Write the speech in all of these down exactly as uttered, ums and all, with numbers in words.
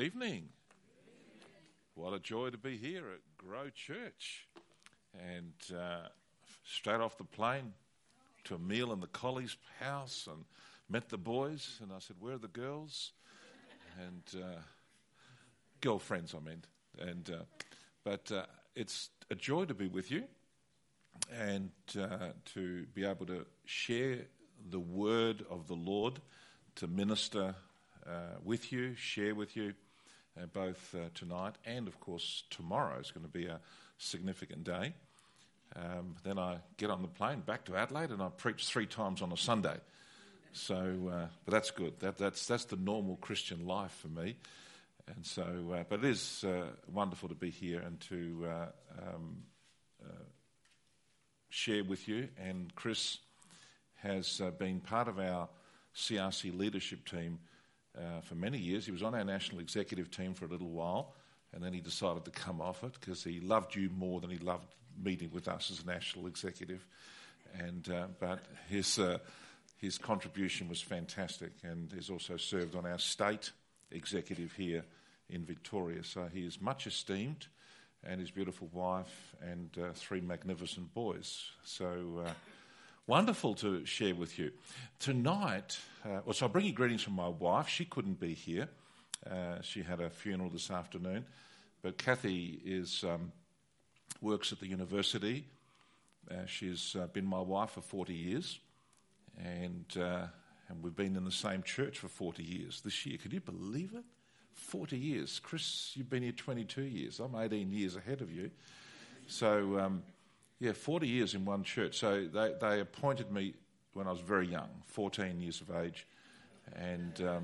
evening. What a joy to be here at Grow Church. And uh, straight off the plane to a meal in the Colley's house and met the boys. And I said, where are the girls? And uh, girlfriends, I meant. And uh, But uh, it's a joy to be with you and uh, to be able to share the word of the Lord, to minister uh, with you, share with you, uh, both uh, tonight and, of course, tomorrow is going to be a significant day. Um, then I get on the plane back to Adelaide and I preach three times on a Sunday. So, uh, but that's good. That, that's that's the normal Christian life for me. And so, uh, but it is uh, wonderful to be here and to uh, um, uh, share with you. And Chris has uh, been part of our C R C leadership team uh, for many years. He was on our national executive team for a little while, and then he decided to come off it because he loved you more than he loved meeting with us as a national executive. And uh, but his uh, his contribution was fantastic, and he's also served on our state executive here in Victoria. So he is much esteemed, and his beautiful wife and uh, three magnificent boys. So uh, wonderful to share with you. Tonight, uh, well, so I'll bring you greetings from my wife. She couldn't be here. Uh, she had a funeral this afternoon. But Kathy is um, works at the university. Uh, she's uh, been my wife for forty years. And uh, and we've been in the same church for forty years this year. Can you believe it? forty years. Chris, you've been here twenty-two years. I'm eighteen years ahead of you. So, um, yeah, forty years in one church. So they, they appointed me when I was very young, fourteen years of age. And um,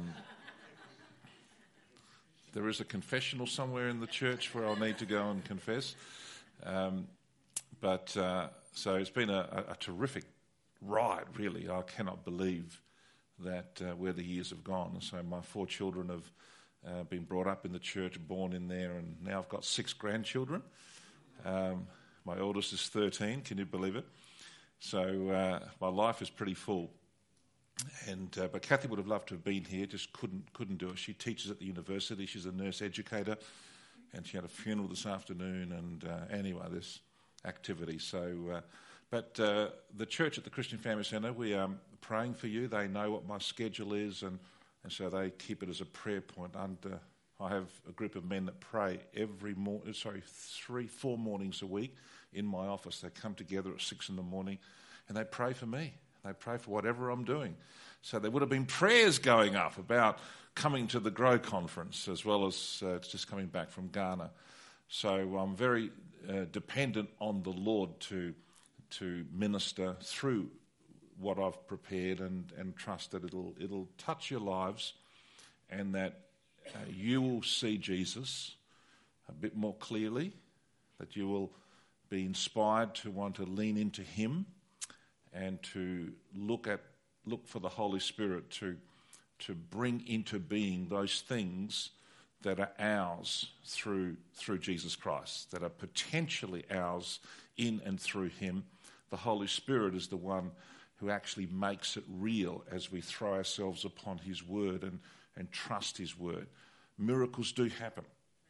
there is a confessional somewhere in the church where I'll need to go and confess. Um, but uh, so it's been a, a, a terrific ride, really. I cannot believe that uh, where the years have gone. So my four children have uh, been brought up in the church, born in there, and now I've got six grandchildren. Um, my oldest is thirteen, can you believe it? So uh, my life is pretty full. And uh, but Kathy would have loved to have been here, just couldn't couldn't do it. She teaches at the university. She's a nurse educator, and she had a funeral this afternoon. And uh, anyway, this activity. So. Uh, But uh, the church at the Christian Family Centre, we are praying for you. They know what my schedule is, and, and so they keep it as a prayer point. Under, I have a group of men that pray every mor- sorry, three, four mornings a week in my office. They come together at six in the morning, and they pray for me. They pray for whatever I'm doing. So there would have been prayers going up about coming to the Grow Conference, as well as uh, just coming back from Ghana. So I'm very uh, dependent on the Lord to to minister through what I've prepared and, and trust that it'll it'll touch your lives and that uh, you will see Jesus a bit more clearly, that you will be inspired to want to lean into him and to look at look for the Holy Spirit to to bring into being those things that are ours through through Jesus Christ, that are potentially ours in and through him. The Holy Spirit is the one who actually makes it real as we throw ourselves upon his word and, and trust his word. Miracles do happen.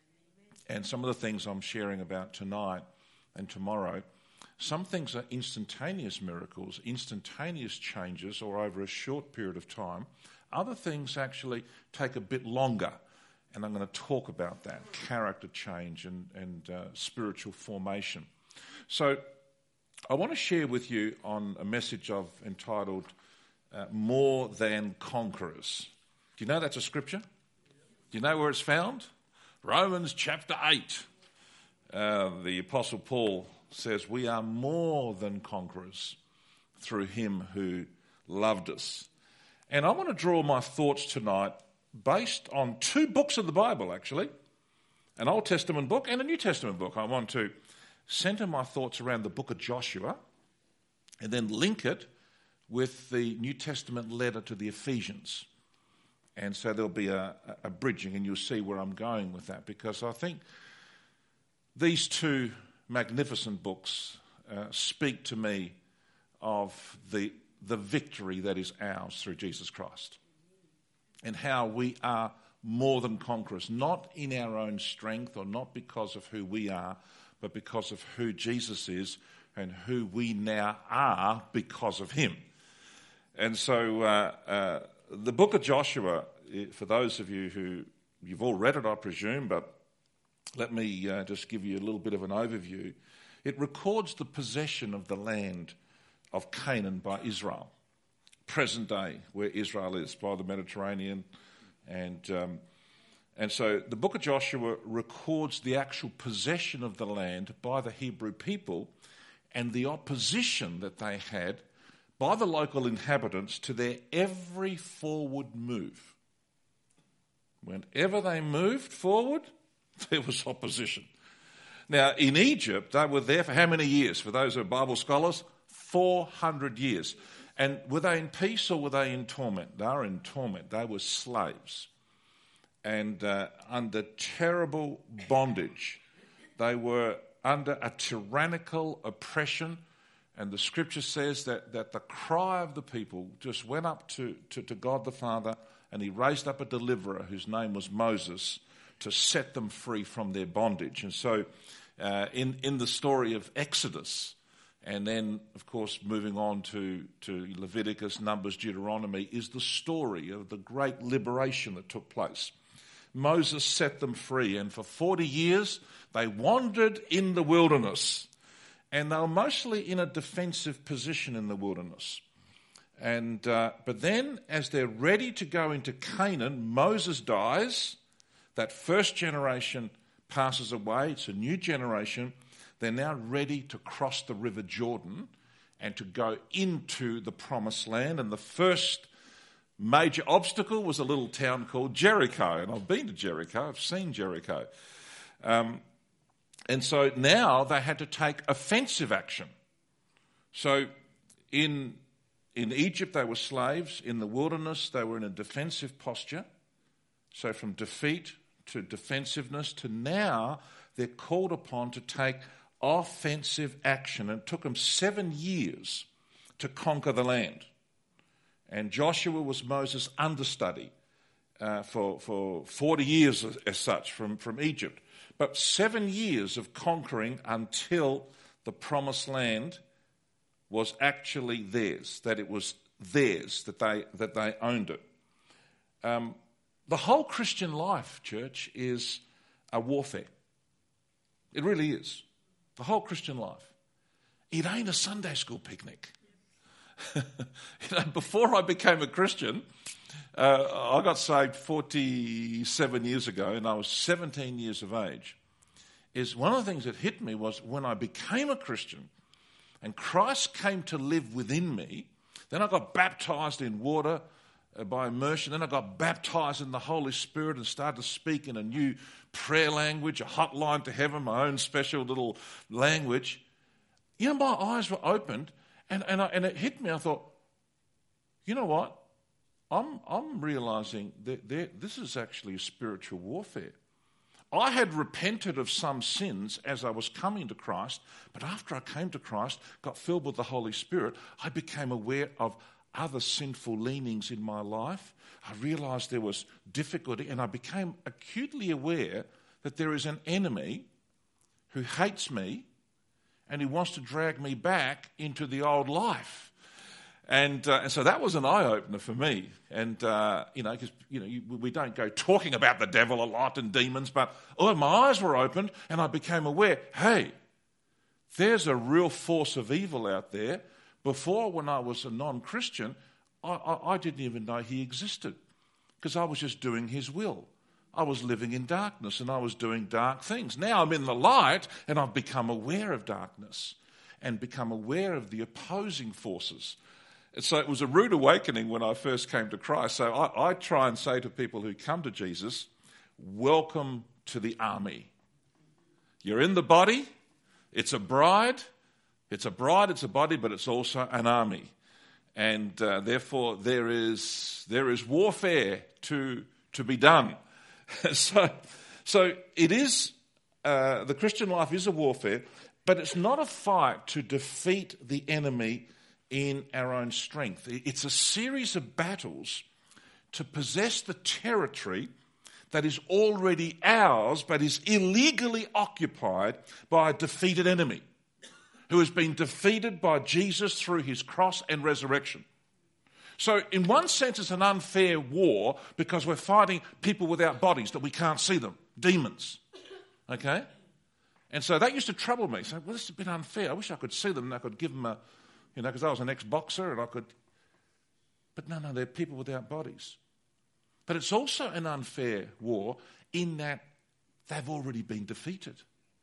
And some of the things I'm sharing about tonight and tomorrow, some things are instantaneous miracles, instantaneous changes or over a short period of time. Other things actually take a bit longer. And I'm going to talk about that, character change and, and uh, spiritual formation. So I want to share with you on a message I've entitled uh, More Than Conquerors. Do you know that's a scripture? Do you know where it's found? Romans chapter eight. Uh, the Apostle Paul says, we are more than conquerors through him who loved us. And I want to draw my thoughts tonight based on two books of the Bible, actually. An Old Testament book and a New Testament book. I want to centre my thoughts around the book of Joshua and then link it with the New Testament letter to the Ephesians. And so there'll be a, a bridging, and you'll see where I'm going with that, because I think these two magnificent books uh, speak to me of the, the victory that is ours through Jesus Christ and how we are more than conquerors, not in our own strength or not because of who we are, but because of who Jesus is and who we now are because of him. And so uh, uh, the book of Joshua, for those of you who, you've all read it, I presume, but let me uh, just give you a little bit of an overview. It records the possession of the land of Canaan by Israel, present day, where Israel is, by the Mediterranean. And um, and so the book of Joshua records the actual possession of the land by the Hebrew people and the opposition that they had by the local inhabitants to their every forward move. Whenever they moved forward, there was opposition. Now, in Egypt, they were there for how many years? For those who are Bible scholars, four hundred years. And were they in peace or were they in torment? They were in torment. They were slaves. And uh, under terrible bondage. They were under a tyrannical oppression. And the scripture says that, that the cry of the people just went up to, to, to God the Father, and he raised up a deliverer whose name was Moses to set them free from their bondage. And so uh, in, in the story of Exodus, and then, of course, moving on to, to Leviticus, Numbers, Deuteronomy, is the story of the great liberation that took place. Moses set them free, and for forty years they wandered in the wilderness. And they were mostly in a defensive position in the wilderness. And uh, but then, as they're ready to go into Canaan, Moses dies. That first generation passes away. It's a new generation. They're now ready to cross the River Jordan and to go into the Promised Land. And the first major obstacle was a little town called Jericho. And I've been to Jericho. I've seen Jericho. Um, and so now they had to take offensive action. So in, in Egypt they were slaves. In the wilderness they were in a defensive posture. So from defeat to defensiveness to now they're called upon to take offensive action. And it took them seven years to conquer the land. And Joshua was Moses' understudy uh, for, for forty years as, as such from, from Egypt. But seven years of conquering until the Promised Land was actually theirs, that it was theirs, that they, that they owned it. Um, the whole Christian life, church, is a warfare. It really is. The whole Christian life. It ain't a Sunday school picnic. you know, before I became a Christian, uh, I got saved forty-seven years ago, and I was seventeen years of age. Is one of the things that hit me was when I became a Christian and Christ came to live within me, then I got baptized in water uh, by immersion, then I got baptized in the Holy Spirit and started to speak in a new prayer language, a hotline to heaven, my own special little language. You know, my eyes were opened, and and, I, and it hit me. I thought, you know what? I'm I'm realizing that there, this is actually a spiritual warfare. I had repented of some sins as I was coming to Christ, but after I came to Christ, got filled with the Holy Spirit, I became aware of other sinful leanings in my life. I realized there was difficulty, and I became acutely aware that there is an enemy who hates me and who wants to drag me back into the old life. And, uh, and so that was an eye-opener for me. And, uh, you know, because, you know, you, we don't go talking about the devil a lot and demons, but oh, my eyes were opened and I became aware, hey, there's a real force of evil out there. Before, when I was a non-Christian, I, I, I didn't even know he existed because I was just doing his will. I was living in darkness and I was doing dark things. Now I'm in the light and I've become aware of darkness and become aware of the opposing forces. And so it was a rude awakening when I first came to Christ. So I, I try and say to people who come to Jesus, welcome to the army. You're in the body. It's a bride. It's a bride, it's a body, but it's also an army. And uh, therefore there is there is warfare to to be done. so so it is, uh, the Christian life is a warfare, but it's not a fight to defeat the enemy in our own strength. It's a series of battles to possess the territory that is already ours but is illegally occupied by a defeated enemy who has been defeated by Jesus through his cross and resurrection. So in one sense it's an unfair war because we're fighting people without bodies that we can't see them, demons. Okay? And so that used to trouble me. So, well, this is a bit unfair. I wish I could see them and I could give them a, you know, because I was an ex-boxer and I could... But no, no, they're people without bodies. But it's also an unfair war in that they've already been defeated.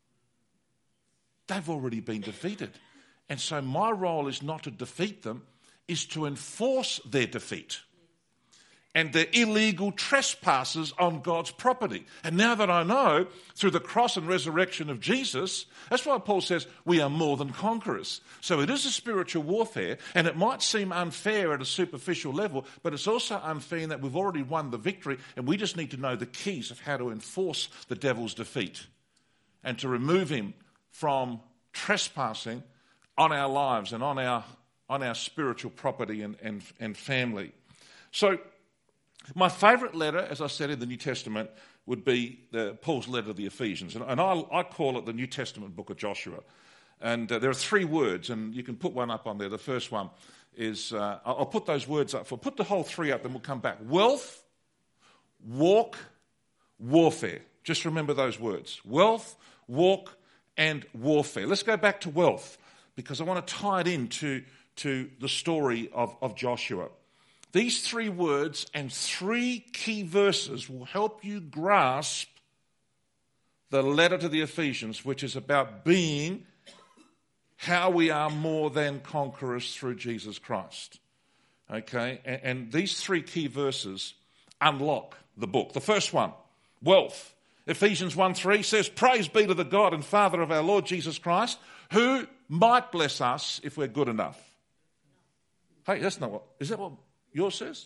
They've already been defeated. And so my role is not to defeat them, is to enforce their defeat and their illegal trespasses on God's property. And now that I know, through the cross and resurrection of Jesus, that's why Paul says we are more than conquerors. So it is a spiritual warfare, and it might seem unfair at a superficial level, but it's also unfair in that we've already won the victory, and we just need to know the keys of how to enforce the devil's defeat and to remove him from trespassing on our lives and on our on our spiritual property and, and, and family. So my favourite letter, as I said in the New Testament, would be the, Paul's letter to the Ephesians. And, and I, I call it the New Testament book of Joshua. And uh, there are three words, and you can put one up on there. The first one is, uh, I'll put those words up for, put the whole three up, then we'll come back. Wealth, walk, warfare. Just remember those words. Wealth, walk, and warfare. Let's go back to wealth, because I want to tie it into to the story of, of Joshua. These three words and three key verses will help you grasp the letter to the Ephesians, which is about being how we are more than conquerors through Jesus Christ. Okay? And, and these three key verses unlock the book. The first one, wealth. Ephesians one three says, "Praise be to the God and Father of our Lord Jesus Christ, who might bless us if we're good enough." Hey, that's not what, is that what yours says?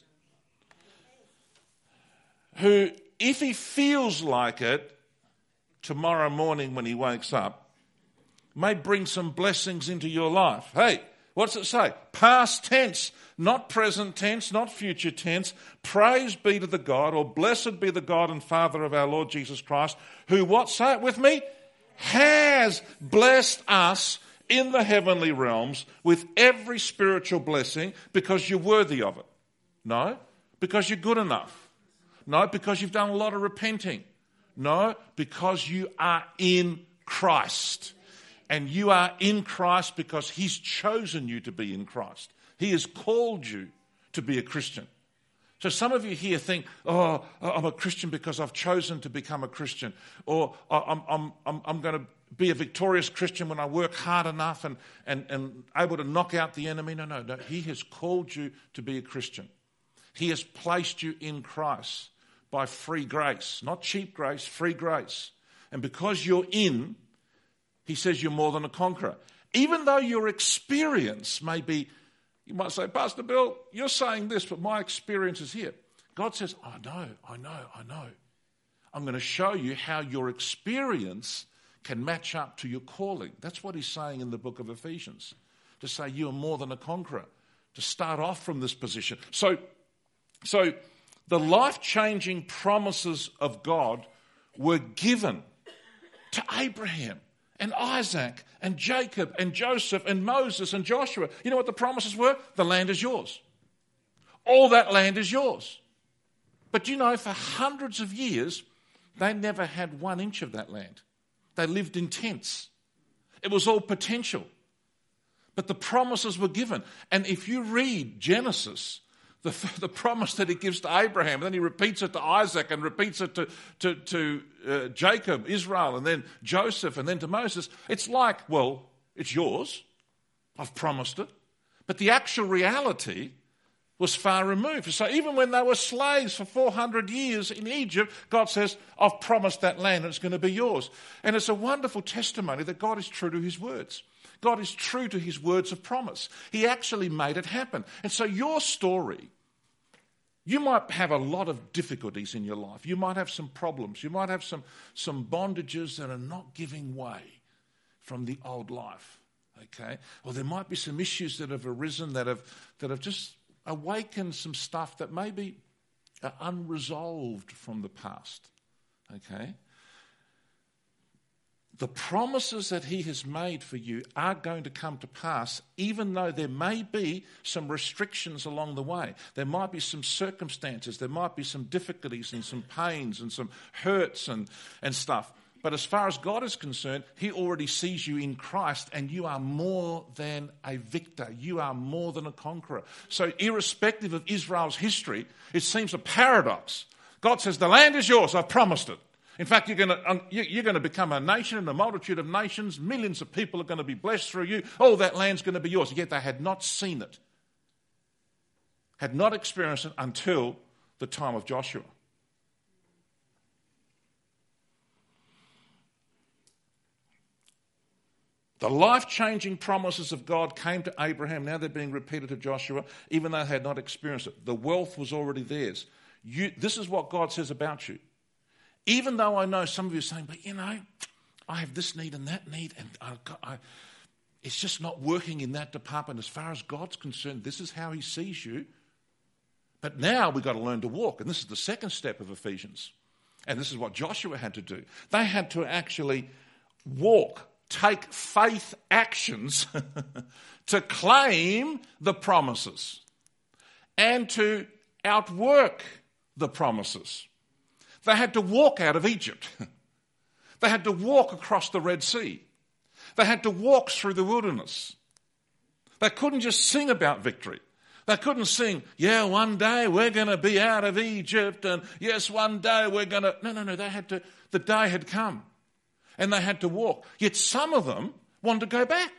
Who, if he feels like it, tomorrow morning when he wakes up, may bring some blessings into your life. Hey, what's it say? Past tense, not present tense, not future tense. Praise be to the God, or blessed be the God and Father of our Lord Jesus Christ, who, what, say it with me, has blessed us in the heavenly realms with every spiritual blessing because you're worthy of it. No, because you're good enough. No, because you've done a lot of repenting. No, because you are in Christ. And you are in Christ because he's chosen you to be in Christ. He has called you to be a Christian. So some of you here think, oh, I'm a Christian because I've chosen to become a Christian. Or I'm, I'm, I'm, I'm going to be a victorious Christian when I work hard enough and, and, and able to knock out the enemy. No, no, no. He has called you to be a Christian. He has placed you in Christ by free grace. Not cheap grace, free grace. And because you're in, he says you're more than a conqueror. Even though your experience may be, you might say, Pastor Bill, you're saying this, but my experience is here. God says, I know, I know, I know. I'm going to show you how your experience can match up to your calling. That's what he's saying in the book of Ephesians. To say you are more than a conqueror. To start off from this position. So, so the life-changing promises of God were given to Abraham and Isaac and Jacob and Joseph and Moses and Joshua. You know what the promises were? The land is yours. All that land is yours. But you know, for hundreds of years, they never had one inch of that land. They lived in tents. It was all potential. But the promises were given. And if you read Genesis, the, the promise that he gives to Abraham, and then he repeats it to Isaac and repeats it to, to, to uh, Jacob, Israel, and then Joseph, and then to Moses, it's like, well, it's yours. I've promised it. But the actual reality was far removed. So even when they were slaves for four hundred years in Egypt, God says, I've promised that land and it's going to be yours. And it's a wonderful testimony that God is true to his words. God is true to his words of promise. He actually made it happen. And so your story, you might have a lot of difficulties in your life. You might have some problems. You might have some, some bondages that are not giving way from the old life. Okay? Or there might be some issues that have arisen that have that have just awakened some stuff that maybe are unresolved from the past. Okay? The promises that he has made for you are going to come to pass, even though there may be some restrictions along the way. There might be some circumstances, there might be some difficulties and some pains and some hurts and, and stuff. But as far as God is concerned, he already sees you in Christ, and you are more than a victor. You are more than a conqueror. So irrespective of Israel's history, it seems a paradox. God says, the land is yours, I've promised it. In fact, you're going to you're going to become a nation and a multitude of nations. Millions of people are going to be blessed through you. Oh, that land's going to be yours. Yet they had not seen it, had not experienced it until the time of Joshua. The life-changing promises of God came to Abraham. Now they're being repeated to Joshua, even though they had not experienced it. The wealth was already theirs. You, this is what God says about you. Even though I know some of you are saying, but you know, I have this need and that need, and I've got, I, it's just not working in that department. As far as God's concerned, this is how he sees you. But now we've got to learn to walk. And this is the second step of Ephesians. And this is what Joshua had to do. They had to actually walk, take faith actions to claim the promises and to outwork the promises. They had to walk out of Egypt. They had to walk across the Red Sea. They had to walk through the wilderness. They couldn't just sing about victory. They couldn't sing, yeah, one day we're going to be out of Egypt, and yes, one day we're going to... No, no, no, they had to... The day had come, and they had to walk. Yet some of them wanted to go back.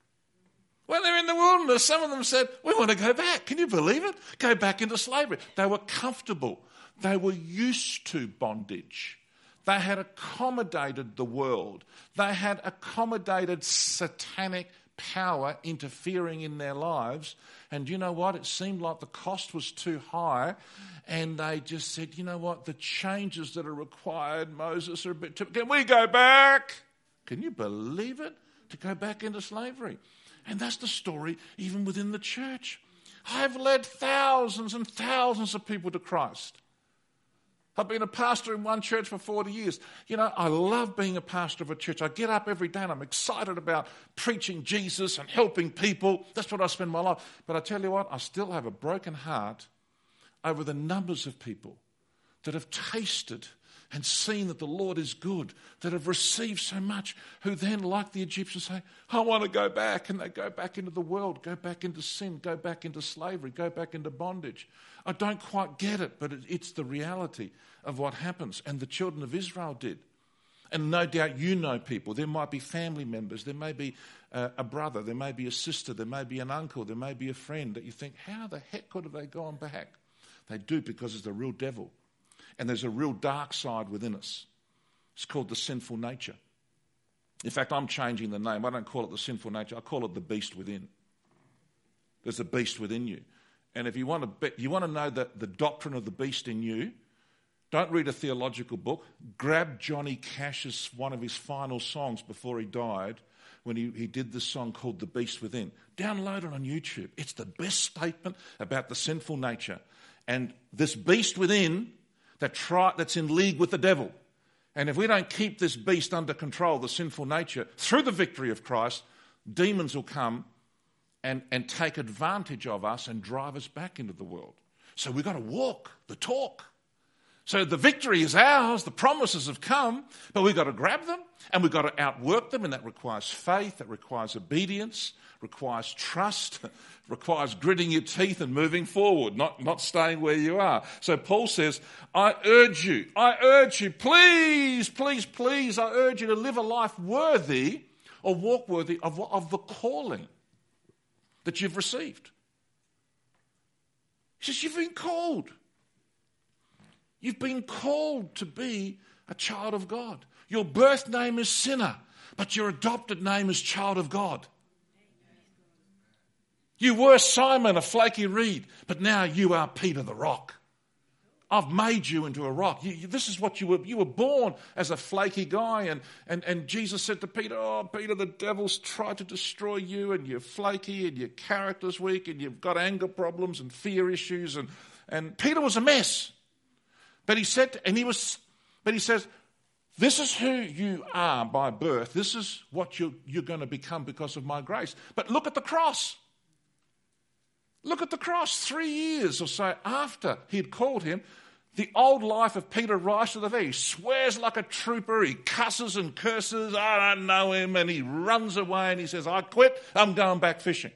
When they're in the wilderness, some of them said, we want to go back. Can you believe it? Go back into slavery. They were comfortable. They were used to bondage. They had accommodated the world. They had accommodated satanic power interfering in their lives. And you know what? It seemed like the cost was too high. And they just said, you know what? The changes that are required, Moses, are a bit too... Can we go back? Can you believe it? To go back into slavery. And that's the story even within the church. I've led thousands and thousands of people to Christ. I've been a pastor in one church for forty years. You know, I love being a pastor of a church. I get up every day and I'm excited about preaching Jesus and helping people. That's what I spend my life. But I tell you what, I still have a broken heart over the numbers of people that have tasted and seen that the Lord is good, that have received so much, who then, like the Egyptians, say, I want to go back. And they go back into the world, go back into sin, go back into slavery, go back into bondage. I don't quite get it, but it's the reality of what happens. And the children of Israel did. And no doubt you know people. There might be family members. There may be a, a brother. There may be a sister. There may be an uncle. There may be a friend that you think, how the heck could have they gone back? They do, because it's the real devil. And there's a real dark side within us. It's called the sinful nature. In fact, I'm changing the name. I don't call it the sinful nature. I call it the beast within. There's a beast within you. And if you want to be, you want to know the, the doctrine of the beast in you, don't read a theological book. Grab Johnny Cash's, one of his final songs before he died, when he, he did this song called The Beast Within. Download it on YouTube. It's the best statement about the sinful nature. And this beast within that try, that's in league with the devil. And if we don't keep this beast under control, the sinful nature, through the victory of Christ, demons will come and, and take advantage of us and drive us back into the world. So we've got to walk the talk. So the victory is ours, the promises have come, but we've got to grab them and we've got to outwork them, and that requires faith, that requires obedience, requires trust, requires gritting your teeth and moving forward, not, not staying where you are. So Paul says, I urge you, I urge you, please, please, please, I urge you to live a life worthy or walk worthy of, of the calling that you've received. He says, you've been called. You've been called to be a child of God. Your birth name is sinner, but your adopted name is child of God. You were Simon, a flaky reed, but now you are Peter the rock. I've made you into a rock. You, you, this is what you were. You were born as a flaky guy, and, and, and Jesus said to Peter, oh, Peter, the devil's tried to destroy you, and you're flaky, and your character's weak, and you've got anger problems and fear issues. And, and Peter was a mess. But he said, and he was, but he says, this is who you are by birth. This is what you're, you're going to become because of my grace. But look at the cross. Look at the cross. Three years or so after he had called him, the old life of Peter rises to the very. He swears like a trooper. He cusses and curses. I don't know him. And he runs away and he says, I quit. I'm going back fishing.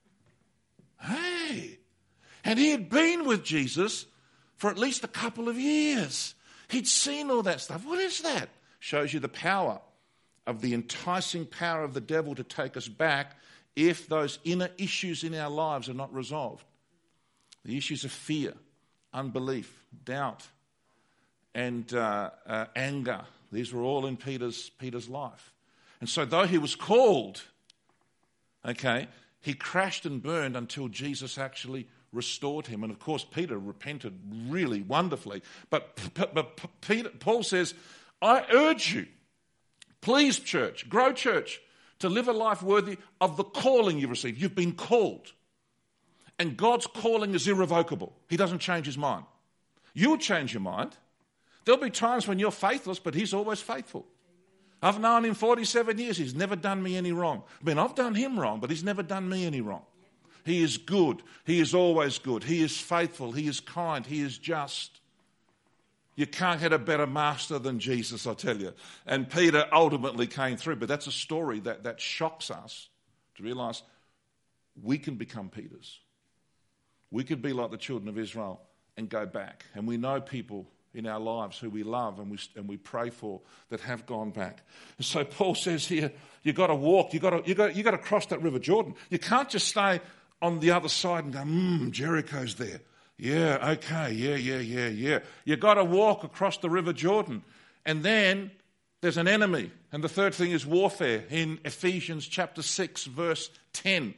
Hey. And he had been with Jesus for at least a couple of years. He'd seen all that stuff. What is that? Shows you the power of the enticing power of the devil to take us back if those inner issues in our lives are not resolved. The issues of fear, unbelief, doubt, and uh, uh, anger. These were all in Peter's, Peter's life. And so though he was called, okay, he crashed and burned until Jesus actually restored him. And of course, Peter repented really wonderfully. But, but, but Peter, Paul says, I urge you, please, church, grow church, to live a life worthy of the calling you've received. You've been called. And God's calling is irrevocable. He doesn't change his mind. You'll change your mind. There'll be times when you're faithless, but he's always faithful. I've known him forty-seven years. He's never done me any wrong. I mean, I've done him wrong, but he's never done me any wrong. He is good. He is always good. He is faithful. He is kind. He is just. You can't get a better master than Jesus, I tell you. And Peter ultimately came through. But that's a story that, that shocks us to realise we can become Peters. We could be like the children of Israel and go back. And we know people in our lives who we love and we and we pray for that have gone back. And so Paul says here, you've got to walk, you've got to, you've got, you've got to cross that River Jordan. You can't just stay on the other side and go, hmm, Jericho's there. Yeah, okay, yeah, yeah, yeah, yeah. You've got to walk across the River Jordan. And then there's an enemy. And the third thing is warfare in Ephesians chapter six, verse ten.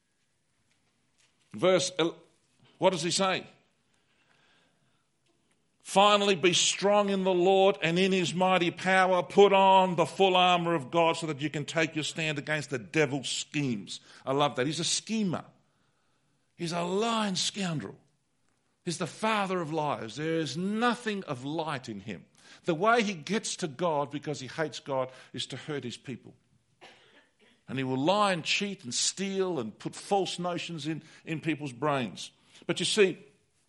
Verse, what does he say? Finally, be strong in the Lord and in his mighty power. Put on the full armour of God so that you can take your stand against the devil's schemes. I love that. He's a schemer. He's a lying scoundrel. He's the father of liars. There is nothing of light in him. The way he gets to God because he hates God is to hurt his people. And he will lie and cheat and steal and put false notions in, in people's brains. But you see,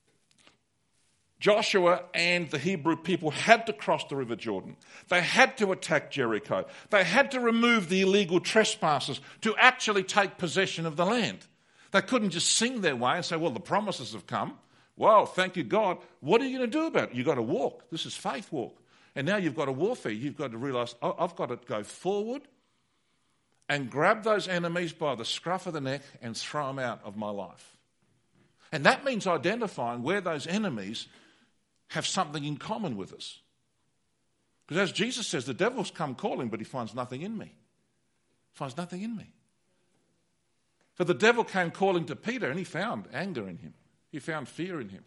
Joshua and the Hebrew people had to cross the River Jordan. They had to attack Jericho. They had to remove the illegal trespassers to actually take possession of the land. They couldn't just sing their way and say, well, the promises have come. Wow, thank you, God. What are you going to do about it? You've got to walk. This is faith walk. And now you've got a warfare. You've got to realise, oh, I've got to go forward and grab those enemies by the scruff of the neck and throw them out of my life. And that means identifying where those enemies have something in common with us. Because as Jesus says, the devil's come calling, but he finds nothing in me. He finds nothing in me. So the devil came calling to Peter and he found anger in him. He found fear in him.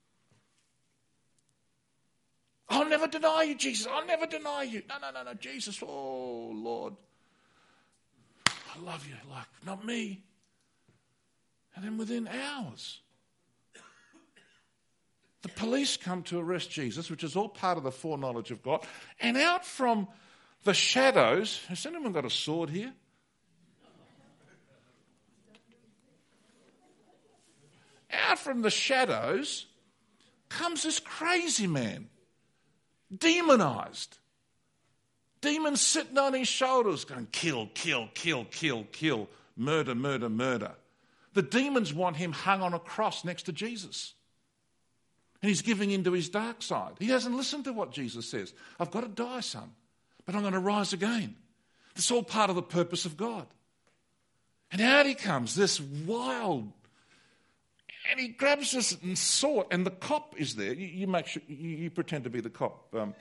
I'll never deny you, Jesus. I'll never deny you. No, no, no, no, Jesus. Oh, Lord. I love you. Like, not me. And then within hours, the police come to arrest Jesus, which is all part of the foreknowledge of God. And out from the shadows, has anyone got a sword here? Out from the shadows comes this crazy man, demonized. Demons sitting on his shoulders going, kill, kill, kill, kill, kill, murder, murder, murder. The demons want him hung on a cross next to Jesus. And he's giving into his dark side. He hasn't listened to what Jesus says. I've got to die, son, but I'm going to rise again. It's all part of the purpose of God. And out he comes, this wild, and he grabs this sword, and the cop is there. You, you make sure you, you pretend to be the cop. Um,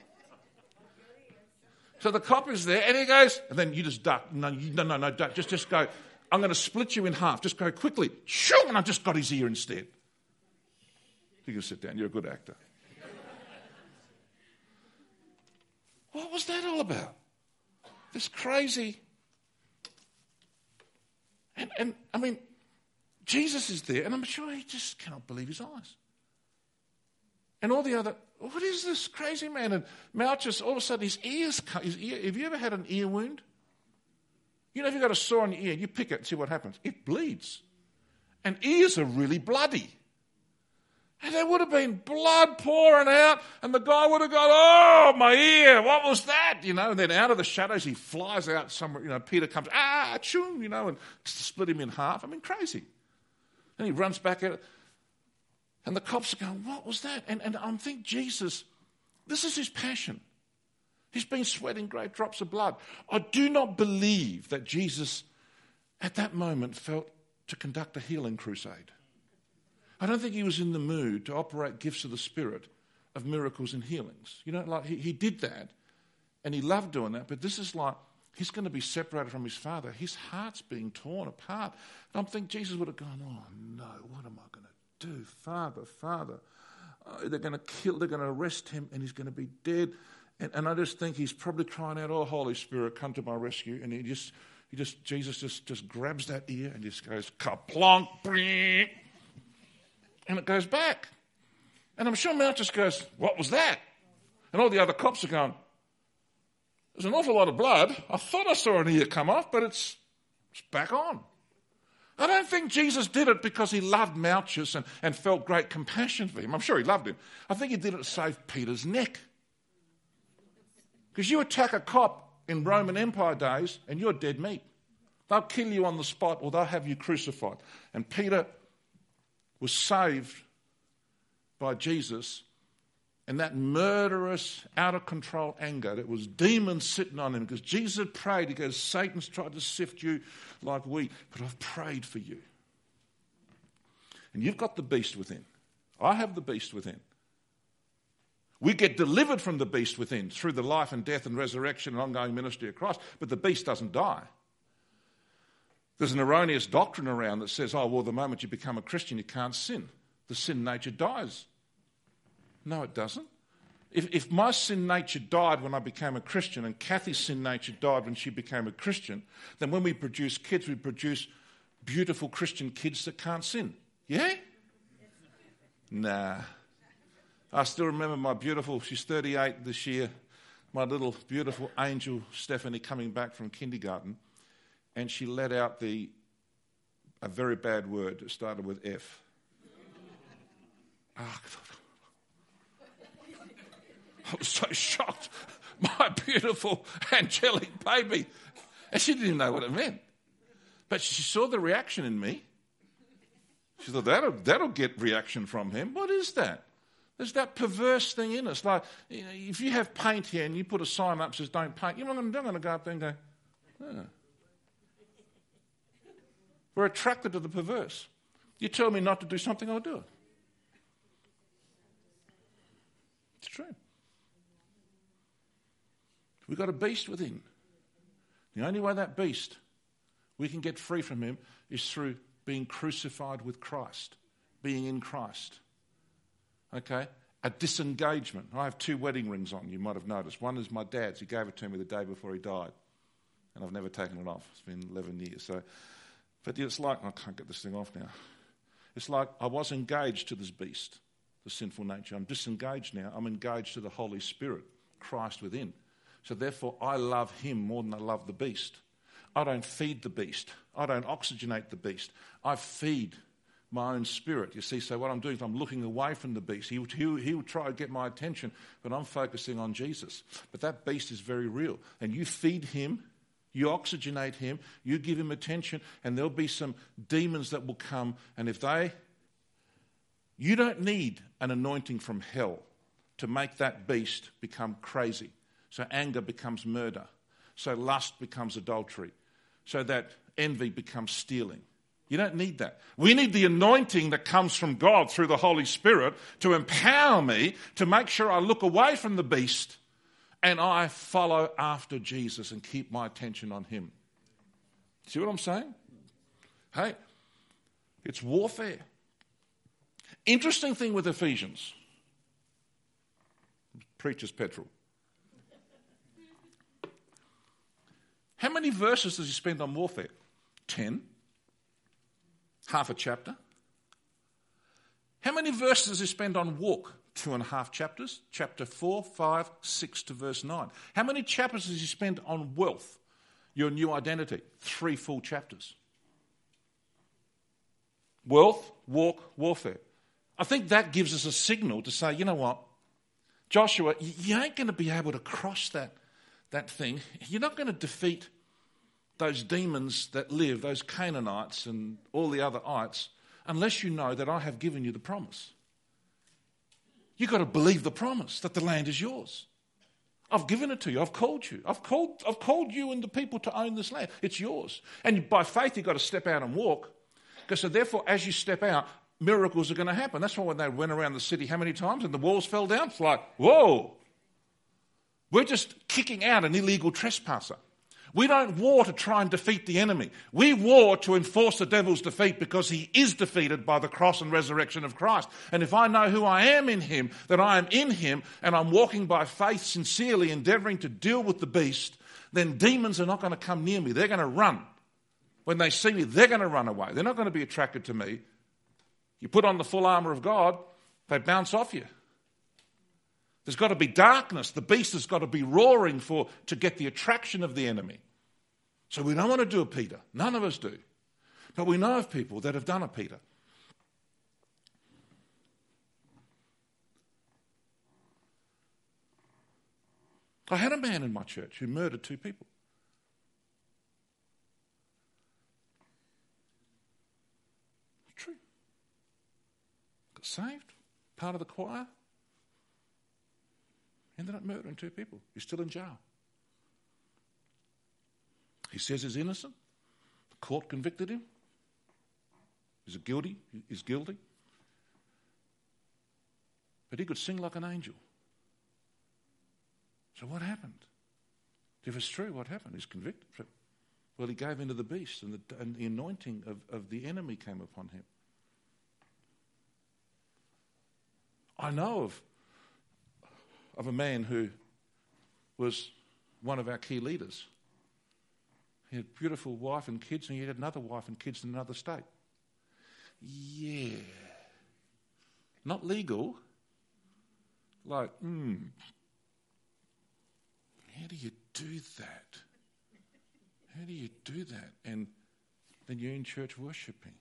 so the cop is there, and he goes, and then you just duck. No, you, no, no, no, duck. Just, just go. I'm going to split you in half. Just go quickly. Shoo! And I just got his ear instead. You can sit down. You're a good actor. What was that all about? This crazy. And, and I mean, Jesus is there, and I'm sure he just cannot believe his eyes. And all the other, what is this crazy man? And Malchus, all of a sudden, his ears, his ear, have you ever had an ear wound? You know, if you've got a sore on your ear, you pick it and see what happens. It bleeds. And ears are really bloody. And there would have been blood pouring out, and the guy would have gone, oh, my ear, what was that? You know, and then out of the shadows, he flies out somewhere. You know, Peter comes, ah, chung, you know, and split him in half. I mean, crazy. And he runs back at it. And the cops are going, what was that? And, and I'm thinking, Jesus, this is his passion. He's been sweating great drops of blood. I do not believe that Jesus, at that moment, felt to conduct a healing crusade. I don't think he was in the mood to operate gifts of the Spirit of miracles and healings. You know, like he, he did that, and he loved doing that, but this is like, he's going to be separated from his Father. His heart's being torn apart. And I'm thinking Jesus would have gone, oh no, what am I going to do? Father, Father, uh, they're going to kill, they're going to arrest him, and he's going to be dead. And, and I just think he's probably crying out, oh, Holy Spirit, come to my rescue. And he just, he just Jesus just, just grabs that ear and just goes, kaplonk, bing. And it goes back. And I'm sure Malchus goes, what was that? And all the other cops are going, there's an awful lot of blood. I thought I saw an ear come off, but it's, it's back on. I don't think Jesus did it because he loved Malchus and, and felt great compassion for him. I'm sure he loved him. I think he did it to save Peter's neck. Because you attack a cop in Roman Empire days and you're dead meat. They'll kill you on the spot or they'll have you crucified. And Peter was saved by Jesus, and that murderous, out-of-control anger, that was demons sitting on him, because Jesus had prayed, he goes, Satan's tried to sift you like wheat, but I've prayed for you. And you've got the beast within. I have the beast within. We get delivered from the beast within through the life and death and resurrection and ongoing ministry of Christ, but the beast doesn't die. There's an erroneous doctrine around that says, oh, well, the moment you become a Christian, you can't sin. The sin nature dies. No, it doesn't. If, if my sin nature died when I became a Christian and Kathy's sin nature died when she became a Christian, then when we produce kids, we produce beautiful Christian kids that can't sin. Yeah? Nah. I still remember my beautiful, she's thirty-eight this year, my little beautiful angel Stephanie coming back from kindergarten. And she let out the a very bad word that started with F. Oh, I was so shocked. My beautiful angelic baby. And she didn't even know what it meant. But she saw the reaction in me. She thought, that'll, that'll get reaction from him. What is that? There's that perverse thing in us. Like, you know, if you have paint here and you put a sign up that says don't paint, you're not going to go up there and go, oh. We're attracted to the perverse. You tell me not to do something, I'll do it. It's true. We've got a beast within. The only way that beast, we can get free from him, is through being crucified with Christ, being in Christ. Okay? A disengagement. I have two wedding rings on, you might have noticed. One is my dad's. He gave it to me the day before he died. And I've never taken it off. It's been eleven years. So, but it's like, I can't get this thing off now. It's like I was engaged to this beast, the sinful nature. I'm disengaged now. I'm engaged to the Holy Spirit, Christ within. So therefore, I love him more than I love the beast. I don't feed the beast. I don't oxygenate the beast. I feed my own spirit, you see. So what I'm doing is I'm looking away from the beast. He would, he, he would try to get my attention, but I'm focusing on Jesus. But that beast is very real. And you feed him, you oxygenate him, you give him attention, and there'll be some demons that will come. And if they... You don't need an anointing from hell to make that beast become crazy. So anger becomes murder. So lust becomes adultery. So that envy becomes stealing. You don't need that. We need the anointing that comes from God through the Holy Spirit to empower me to make sure I look away from the beast and I follow after Jesus and keep my attention on him. See what I'm saying? Hey, it's warfare. Interesting thing with Ephesians. Preacher's petrol. How many verses does he spend on warfare? Ten. Half a chapter. How many verses does he spend on walk? two and a half chapters, chapter four, five, six to verse nine. How many chapters has he spent on wealth, your new identity? Three full chapters. Wealth, walk, warfare. I think that gives us a signal to say, you know what, Joshua, you ain't going to be able to cross that, that thing. You're not going to defeat those demons that live, those Canaanites and all the other ites, unless you know that I have given you the promise. You've got to believe the promise that the land is yours. I've given it to you. I've called you. I've called, I've called you and the people to own this land. It's yours. And by faith, you've got to step out and walk. Because so therefore, as you step out, miracles are going to happen. That's why when they went around the city how many times and the walls fell down, it's like, whoa. We're just kicking out an illegal trespasser. We don't war to try and defeat the enemy. We war to enforce the devil's defeat because he is defeated by the cross and resurrection of Christ. And if I know who I am in him, that I am in him, and I'm walking by faith sincerely, endeavouring to deal with the beast, then demons are not going to come near me. They're going to run. When they see me, they're going to run away. They're not going to be attracted to me. You put on the full armour of God, they bounce off you. There's got to be darkness. The beast has got to be roaring for to get the attraction of the enemy. So we don't want to do a Peter. None of us do. But we know of people that have done a Peter. I had a man in my church who murdered two people. It's true. Got saved, part of the choir. Ended up murdering two people. He's still in jail. He says he's innocent. The court convicted him. He's guilty. He's guilty. But he could sing like an angel. So what happened? If it's true, what happened? He's convicted. Well, he gave in to the beast, and the, and the anointing of, of the enemy came upon him. I know of of a man who was one of our key leaders. He had a beautiful wife and kids, and he had another wife and kids in another state. Yeah. Not legal. Like, hmm. How do you do that? How do you do that? And then you're in church worshipping.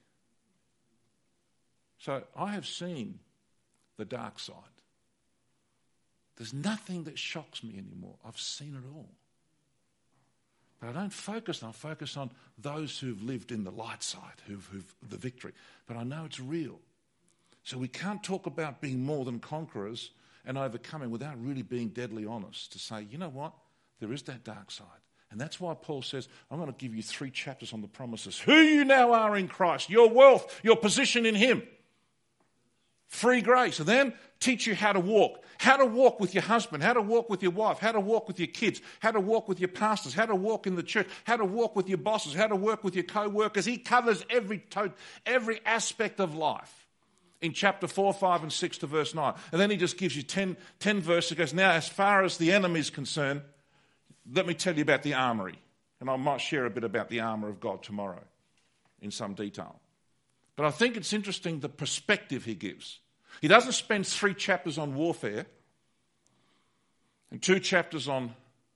So I have seen the dark side. There's nothing that shocks me anymore. I've seen it all. But I don't focus on, I focus on those who've lived in the light side, who've, who've the victory. But I know it's real. So we can't talk about being more than conquerors and overcoming without really being deadly honest to say, you know what, there is that dark side. And that's why Paul says, I'm going to give you three chapters on the promises. Who you now are in Christ, your wealth, your position in him. Free grace. And then teach you how to walk. How to walk with your husband, how to walk with your wife, how to walk with your kids, how to walk with your pastors, how to walk in the church, how to walk with your bosses, how to work with your co-workers. He covers every to- every aspect of life in chapter four, five, and six to verse nine. And then he just gives you ten, ten verses. He goes, now as far as the enemy is concerned, let me tell you about the armoury. And I might share a bit about the armour of God tomorrow in some detail. But I think it's interesting the perspective he gives. He doesn't spend three chapters on warfare and two chapters on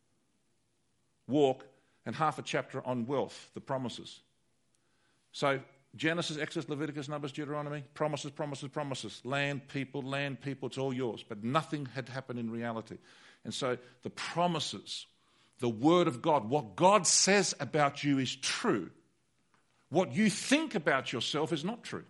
walk and half a chapter on wealth, the promises. So Genesis, Exodus, Leviticus, Numbers, Deuteronomy, promises, promises, promises. Land, people, land, people, it's all yours. But nothing had happened in reality. And so the promises, the word of God, what God says about you is true. What you think about yourself is not true.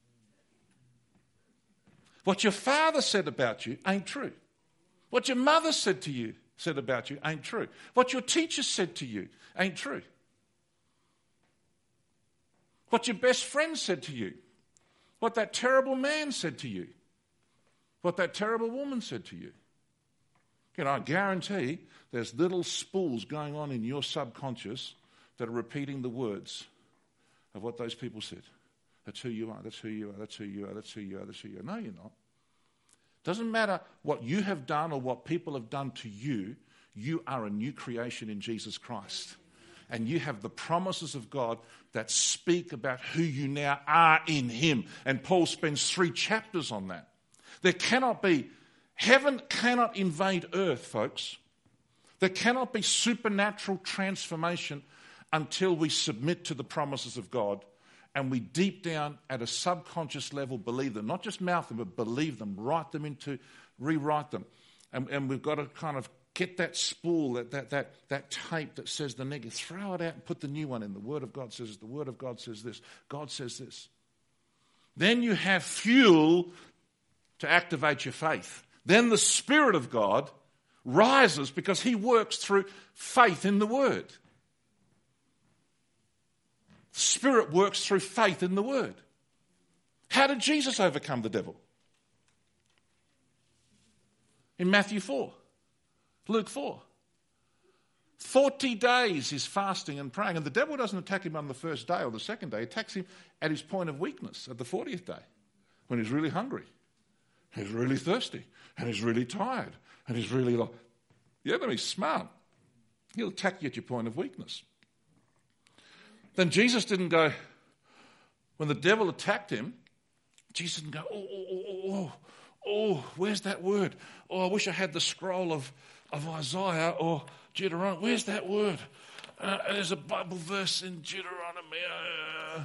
What your father said about you ain't true. What your mother said to you, said about you, ain't true. What your teacher said to you ain't true. What your best friend said to you, what that terrible man said to you, what that terrible woman said to you. You know, I guarantee there's little spools going on in your subconscious that are repeating the words of what those people said. That's who you are, that's who you are, that's who you are, that's who you are, that's who you are. No, you're not. Doesn't matter what you have done or what people have done to you, you are a new creation in Jesus Christ. And you have the promises of God that speak about who you now are in him. And Paul spends three chapters on that. There cannot be, heaven cannot invade earth, folks. There cannot be supernatural transformation until we submit to the promises of God and we deep down at a subconscious level believe them. Not just mouth them, but believe them, write them into, rewrite them. And, and we've got to kind of get that spool, that, that, that, that tape that says the negative, throw it out and put the new one in. The Word of God says this, the Word of God says this, God says this. Then you have fuel to activate your faith. Then the Spirit of God rises because He works through faith in the Word. The Spirit works through faith in the Word. How did Jesus overcome the devil? In Matthew four, Luke four. Forty days he's fasting and praying, and the devil doesn't attack him on the first day or the second day. He attacks him at his point of weakness, at the fortieth day, when he's really hungry, he's really thirsty, and he's really tired, and he's really like, the enemy's smart. He'll attack you at your point of weakness. Then Jesus didn't go, when the devil attacked him, Jesus didn't go, oh, oh, oh, oh, oh, where's that word? Oh, I wish I had the scroll of, of Isaiah or Deuteronomy. Where's that word? Uh, there's a Bible verse in Deuteronomy. Uh,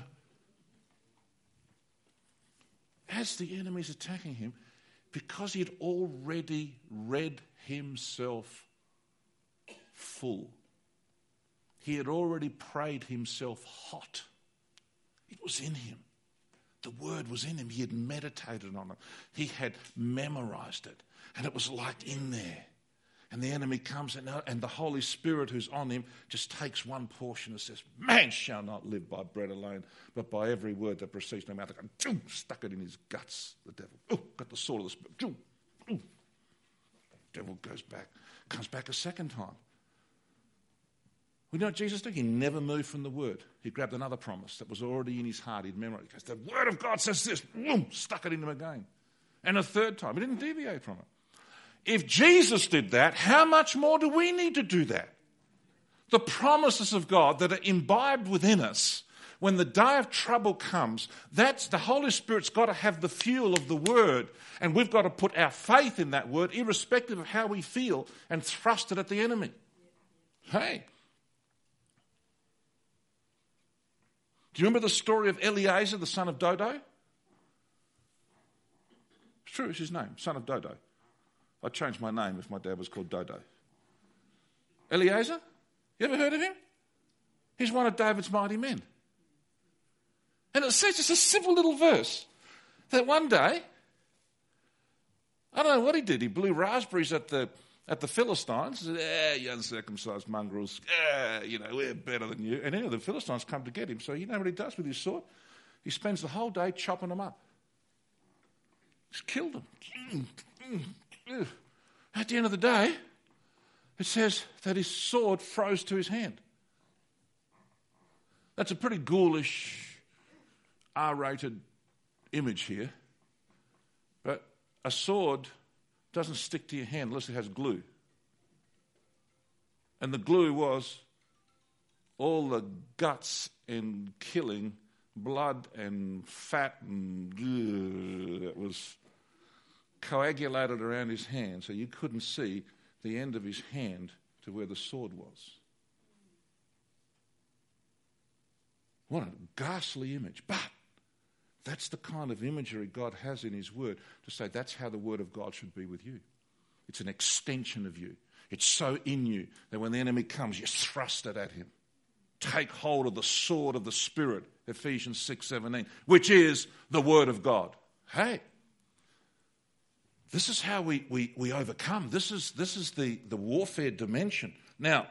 as the enemy's attacking him, because he had already read himself full. He had already prayed himself hot. It was in him. The word was in him. He had meditated on it. He had memorized it. And it was like in there. And the enemy comes and, and the Holy Spirit who's on him just takes one portion and says, man shall not live by bread alone, but by every word that proceeds from the mouth of God. Stuck it in his guts, the devil. Ooh, got the sword of the Spirit. Ooh, ooh. The devil goes back, comes back a second time. We know what Jesus did? He never moved from the word. He grabbed another promise that was already in his heart. He'd memorized it. He goes, the word of God says this. Boom, stuck it in him again. And a third time. He didn't deviate from it. If Jesus did that, how much more do we need to do that? The promises of God that are imbibed within us, when the day of trouble comes, that's the Holy Spirit's got to have the fuel of the word, and we've got to put our faith in that word, irrespective of how we feel, and thrust it at the enemy. Hey. Do you remember the story of Eliezer, the son of Dodo? It's true, it's his name, son of Dodo. I'd change my name if my dad was called Dodo. Eliezer? You ever heard of him? He's one of David's mighty men. And it says, it's a simple little verse, that one day, I don't know what he did, he blew raspberries at the at the Philistines. He said, eh, you uncircumcised mongrels, eh, you know, we're better than you. And anyway, the Philistines come to get him. So you know what he does with his sword? He spends the whole day chopping them up. He's killed them. At the end of the day, it says that his sword froze to his hand. That's a pretty ghoulish, R-rated image here. But a sword doesn't stick to your hand unless it has glue. And the glue was all the guts and killing, blood and fat and ugh, that was coagulated around his hand, so you couldn't see the end of his hand to where the sword was. What a ghastly image. But that's the kind of imagery God has in his word to say that's how the word of God should be with you. It's an extension of you. It's so in you that when the enemy comes, you thrust it at him. Take hold of the sword of the Spirit, Ephesians six seventeen, which is the word of God. Hey, this is how we, we, we overcome. This is, this is the, the warfare dimension. Now,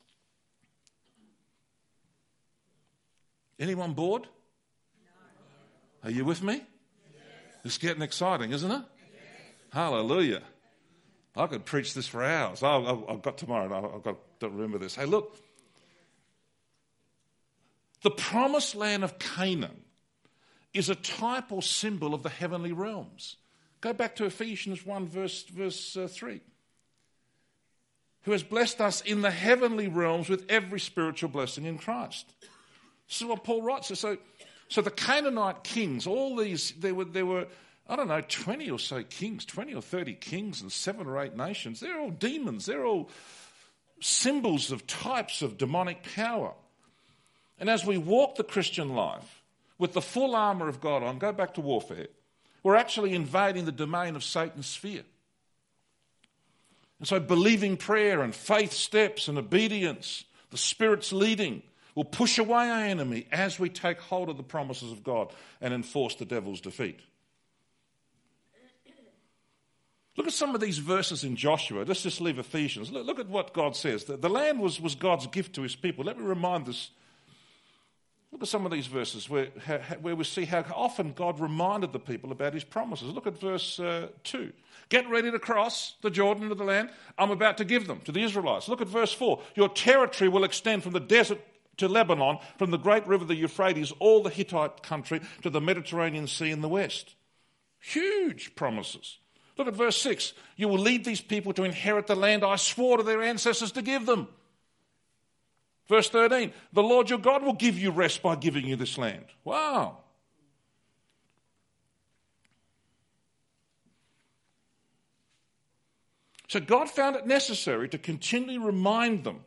anyone bored? No. Are you with me? Yes. It's getting exciting, isn't it? Yes. Hallelujah. I could preach this for hours. Oh, I've got tomorrow. I've got to remember this. Hey, look. The promised land of Canaan is a type or symbol of the heavenly realms. Go back to Ephesians one, verse, verse uh, three. Who has blessed us in the heavenly realms with every spiritual blessing in Christ. This is what Paul writes. So, so the Canaanite kings, all these, there were, there were I don't know, twenty or so kings, twenty or thirty kings and seven or eight nations. They're all demons. They're all symbols of types of demonic power. And as we walk the Christian life with the full armour of God on, go back to warfare, we're actually invading the domain of Satan's sphere. And so believing prayer and faith steps and obedience, the Spirit's leading, will push away our enemy as we take hold of the promises of God and enforce the devil's defeat. Look at some of these verses in Joshua. Let's just leave Ephesians. Look, look at what God says. The, the land was, was God's gift to his people. Let me remind us. Look at some of these verses where, where we see how often God reminded the people about his promises. Look at verse uh, two. Get ready to cross the Jordan to the land I'm about to give them, to the Israelites. Look at verse four. Your territory will extend from the desert to Lebanon, from the great river, the Euphrates, all the Hittite country, to the Mediterranean Sea in the west. Huge promises. Look at verse six. You will lead these people to inherit the land I swore to their ancestors to give them. Verse thirteen. The Lord your God will give you rest by giving you this land. Wow. So God found it necessary to continually remind them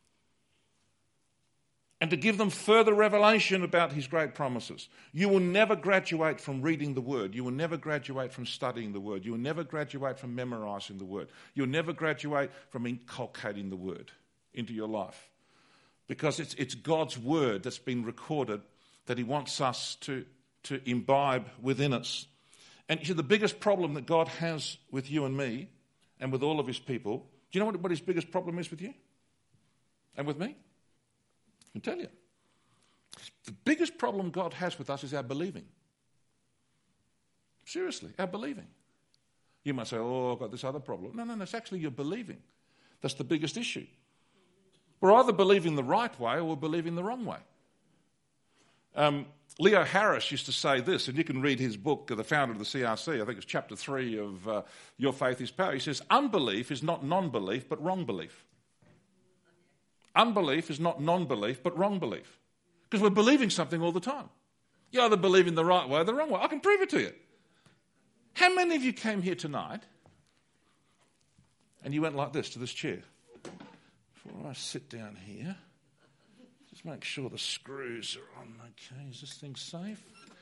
and to give them further revelation about his great promises. You will never graduate from reading the Word. You will never graduate from studying the Word. You will never graduate from memorising the Word. You'll never graduate from inculcating the Word into your life. Because it's, it's God's Word that's been recorded that he wants us to, to imbibe within us. And you see, the biggest problem that God has with you and me and with all of his people, do you know what, what his biggest problem is with you and with me? I can tell you. The biggest problem God has with us is our believing. Seriously, our believing. You might say, oh, I've got this other problem. No, no, no, it's actually your believing. That's the biggest issue. We're either believing the right way or we're believing the wrong way. Um, Leo Harris used to say this, and you can read his book, the founder of the C R C, I think it's chapter three of uh, Your Faith is Power. He says, unbelief is not non-belief, but wrong belief. Unbelief is not non-belief, but wrong belief. Because we're believing something all the time. You either believe in the right way or the wrong way. I can prove it to you. How many of you came here tonight and you went like this to this chair? Before I sit down here, just make sure the screws are on. Okay, is this thing safe?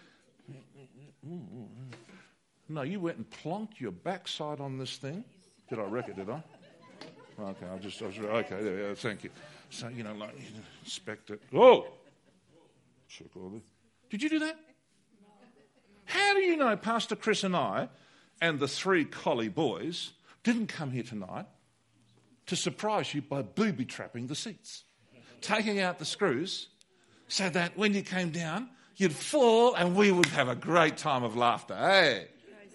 No, you went and plonked your backside on this thing. Did I wreck it, did I? Okay, I'll just, I was, okay, there, yeah, thank you. So, you know, like, inspect it. Oh! Check all this. Did you do that? How do you know Pastor Chris and I and the three collie boys didn't come here tonight to surprise you by booby-trapping the seats, taking out the screws so that when you came down, you'd fall and we would have a great time of laughter, hey?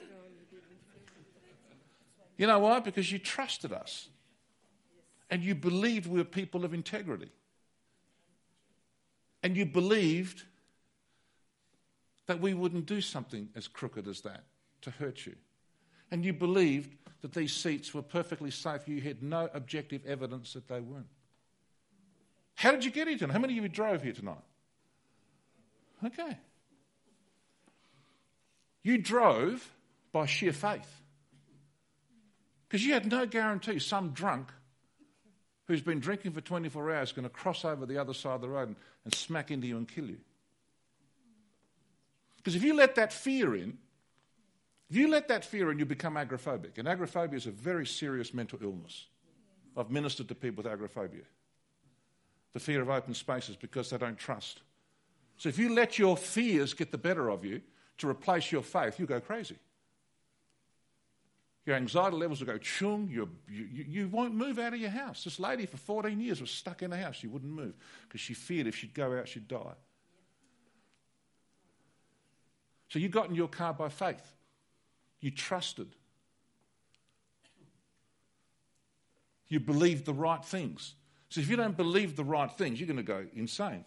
You know why? Because you trusted us. And you believed we were people of integrity. And you believed that we wouldn't do something as crooked as that to hurt you. And you believed that these seats were perfectly safe. You had no objective evidence that they weren't. How did you get here tonight? How many of you drove here tonight? Okay. You drove by sheer faith. Because you had no guarantee some drunk who's been drinking for twenty-four hours is going to cross over the other side of the road and, and smack into you and kill you. Because if you let that fear in, if you let that fear in, you become agoraphobic. And agoraphobia is a very serious mental illness. I've ministered to people with agoraphobia. The fear of open spaces because they don't trust. So if you let your fears get the better of you to replace your faith, you go crazy. Your anxiety levels will go chung. You, you, you won't move out of your house. This lady for fourteen years was stuck in the house. She wouldn't move because she feared if she'd go out, she'd die. So you got in your car by faith. You trusted. You believed the right things. So if you don't believe the right things, you're going to go insane.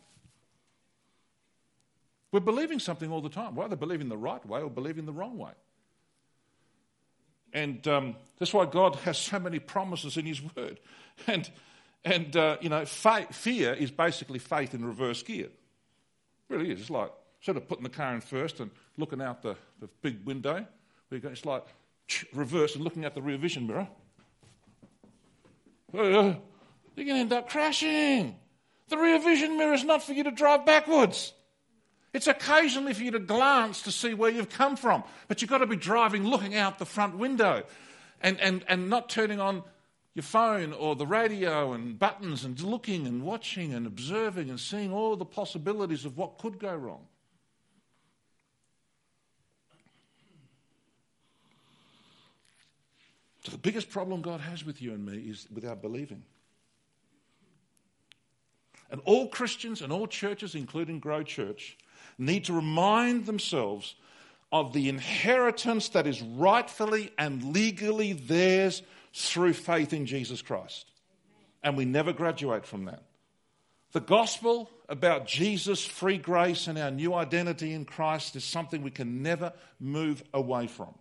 We're believing something all the time. We're either believing the right way or believing the wrong way. And um, that's why God has so many promises in his word. And, and uh, you know, faith, fear is basically faith in reverse gear. It really is. It's like sort of putting the car in first and looking out the, the big window. It's like reverse and looking at the rear vision mirror. You're going to end up crashing. The rear vision mirror is not for you to drive backwards. It's occasionally for you to glance to see where you've come from. But you've got to be driving, looking out the front window and, and, and not turning on your phone or the radio and buttons and looking and watching and observing and seeing all the possibilities of what could go wrong. So the biggest problem God has with you and me is with our believing. And all Christians and all churches, including Grow Church, need to remind themselves of the inheritance that is rightfully and legally theirs through faith in Jesus Christ. And we never graduate from that. The gospel about Jesus' free grace and our new identity in Christ is something we can never move away from.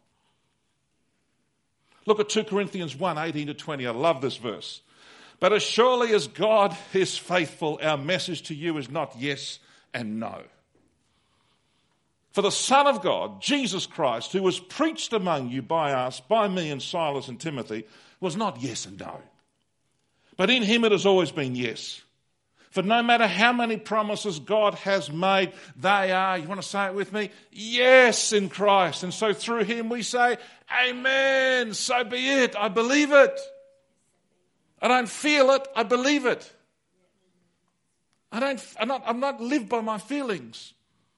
Look at two Corinthians one, eighteen to twenty. I love this verse. But as surely as God is faithful, our message to you is not yes and no. For the Son of God, Jesus Christ, who was preached among you by us, by me and Silas and Timothy, was not yes and no. But in him it has always been yes. For no matter how many promises God has made, they are, you want to say it with me? Yes in Christ. And so through him we say, amen, so be it. I believe it. I don't feel it, I believe it. I don't, I'm not, I'm not lived by my feelings.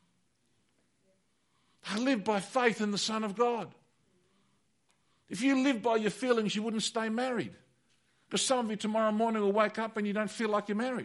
I live by faith in the Son of God. If you live by your feelings, you wouldn't stay married. Because some of you tomorrow morning will wake up and you don't feel like you're married.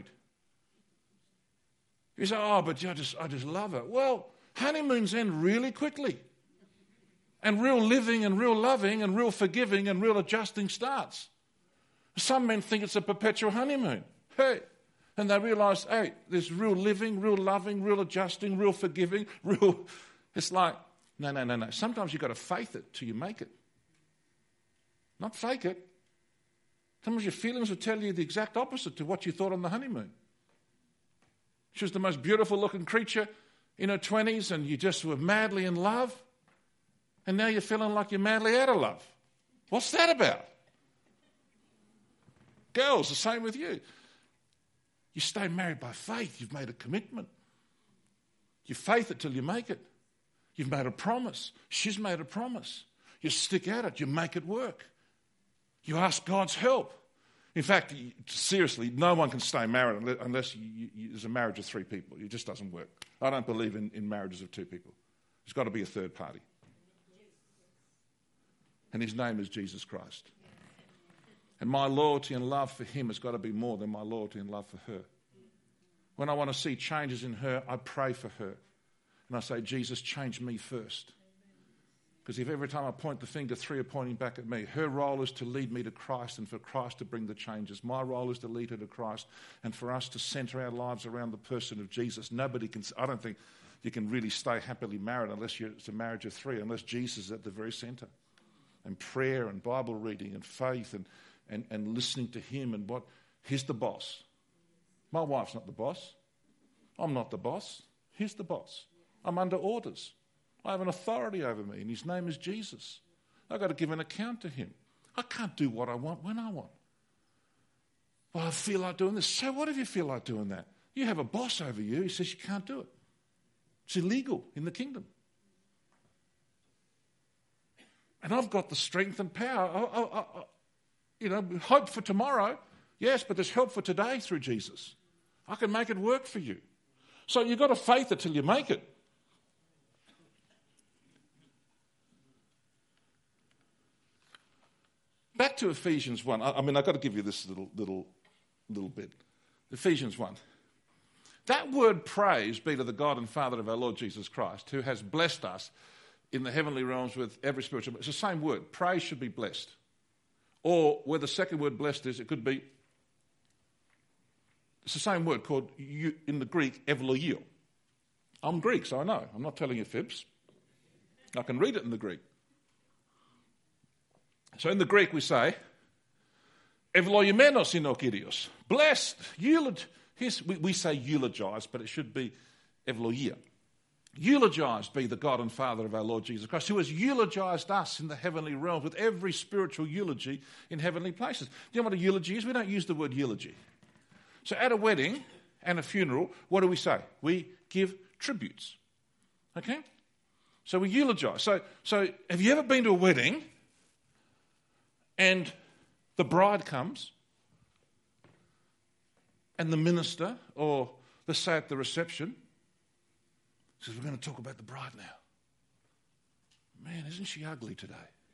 You say, oh, but I just, I just love her. Well, honeymoons end really quickly. And real living and real loving and real forgiving and real adjusting starts. Some men think it's a perpetual honeymoon. Hey, and they realise, hey, there's real living, real loving, real adjusting, real forgiving, real... It's like, no, no, no, no. Sometimes you've got to faith it till you make it. Not fake it. Sometimes your feelings will tell you the exact opposite to what you thought on the honeymoon. She was the most beautiful looking creature in her twenties and you just were madly in love. And now you're feeling like you're madly out of love. What's that about? Girls, the same with you. You stay married by faith. You've made a commitment. You faith it till you make it. You've made a promise. She's made a promise. You stick at it. You make it work. You ask God's help. In fact, seriously, no one can stay married unless you, you, you, there's a marriage of three people. It just doesn't work. I don't believe in, in marriages of two people. There's got to be a third party. And his name is Jesus Christ. And my loyalty and love for him has got to be more than my loyalty and love for her. When I want to see changes in her, I pray for her. And I say, Jesus, change me first. Because if every time I point the finger, three are pointing back at me. Her role is to lead me to Christ and for Christ to bring the changes. My role is to lead her to Christ and for us to centre our lives around the person of Jesus. Nobody can, I don't think you can really stay happily married unless you're, it's a marriage of three, unless Jesus is at the very centre. And prayer and Bible reading and faith and, and, and listening to him and what, he's the boss. My wife's not the boss. I'm not the boss. He's the boss. I'm under orders. I have an authority over me, and his name is Jesus. I've got to give an account to him. I can't do what I want when I want. Well, I feel like doing this. So what if you feel like doing that? You have a boss over you. He says you can't do it. It's illegal in the kingdom. And I've got the strength and power. I, I, I, you know, hope for tomorrow. Yes, but there's help for today through Jesus. I can make it work for you. So you've got to faith it till you make it. Back to Ephesians one. I, I mean, I've got to give you this little, little, little bit. Ephesians one. That word praise be to the God and Father of our Lord Jesus Christ, who has blessed us in the heavenly realms with every spiritual... It's the same word. Praise should be blessed. Or where the second word blessed is, it could be... It's the same word called, in the Greek, evloio. I'm Greek, so I know. I'm not telling you fibs. I can read it in the Greek. So in the Greek we say, evloimenos in o Kyrios. Blessed, eulog. We, we say eulogise, but it should be evloia. Eulogized be the God and Father of our Lord Jesus Christ, who has eulogized us in the heavenly realms with every spiritual eulogy in heavenly places. Do you know what a eulogy is? We don't use the word eulogy. So at a wedding and a funeral, what do we say? We give tributes. Okay? So we eulogize. So, so have you ever been to a wedding and the bride comes and the minister, or let's say at the reception, says, we're going to talk about the bride now. Man, isn't she ugly today?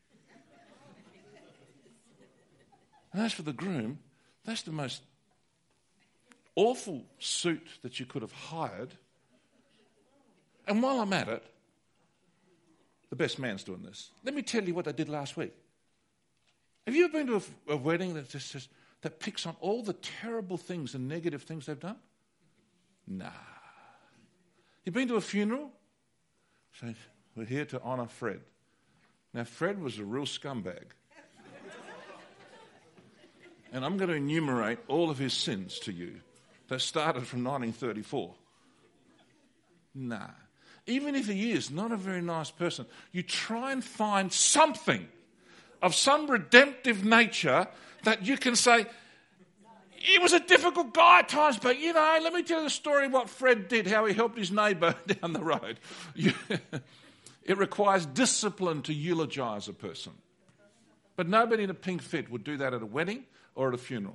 And as for the groom, that's the most awful suit that you could have hired. And while I'm at it, the best man's doing this. Let me tell you what they did last week. Have you ever been to a, a wedding that just says, that picks on all the terrible things and negative things they've done? Nah. You've been to a funeral? So we're here to honour Fred. Now, Fred was a real scumbag. And I'm going to enumerate all of his sins to you that started from nineteen thirty-four. Nah. Even if he is not a very nice person, you try and find something of some redemptive nature that you can say, he was a difficult guy at times, but, you know, let me tell you the story of what Fred did, how he helped his neighbour down the road. It requires discipline to eulogise a person. But nobody in a pink fit would do that at a wedding or at a funeral.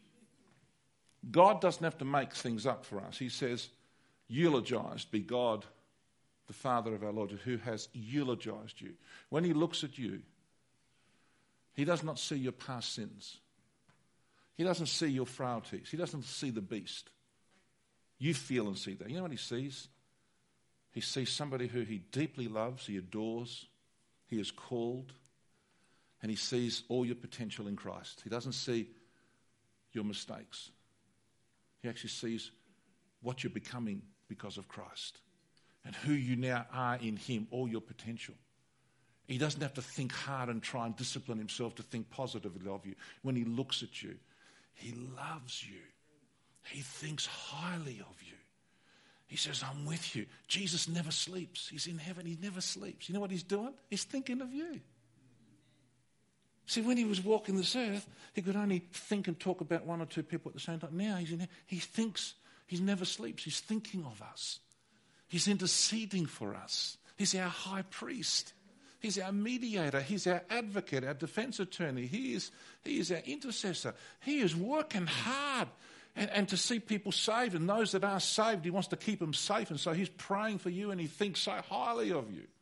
God doesn't have to make things up for us. He says, eulogized be God, the Father of our Lord, who has eulogized you. When he looks at you, he does not see your past sins. He doesn't see your frailties. He doesn't see the beast. You feel and see that. You know what he sees? He sees somebody who he deeply loves, he adores, he is called, and he sees all your potential in Christ. He doesn't see your mistakes. He actually sees what you're becoming because of Christ and who you now are in him, all your potential. He doesn't have to think hard and try and discipline himself to think positively of you. When he looks at you, he loves you. He thinks highly of you. He says, I'm with you. Jesus never sleeps. He's in heaven. He never sleeps. You know what he's doing? He's thinking of you. See, when he was walking this earth, he could only think and talk about one or two people at the same time. Now he's in, he thinks, he never sleeps. He's thinking of us. He's interceding for us. He's our high priest. He's our mediator. He's our advocate, our defense attorney. He is, he is our intercessor. He is working hard. And, and to see people saved, and those that are saved, he wants to keep them safe. And so he's praying for you, and he thinks so highly of you.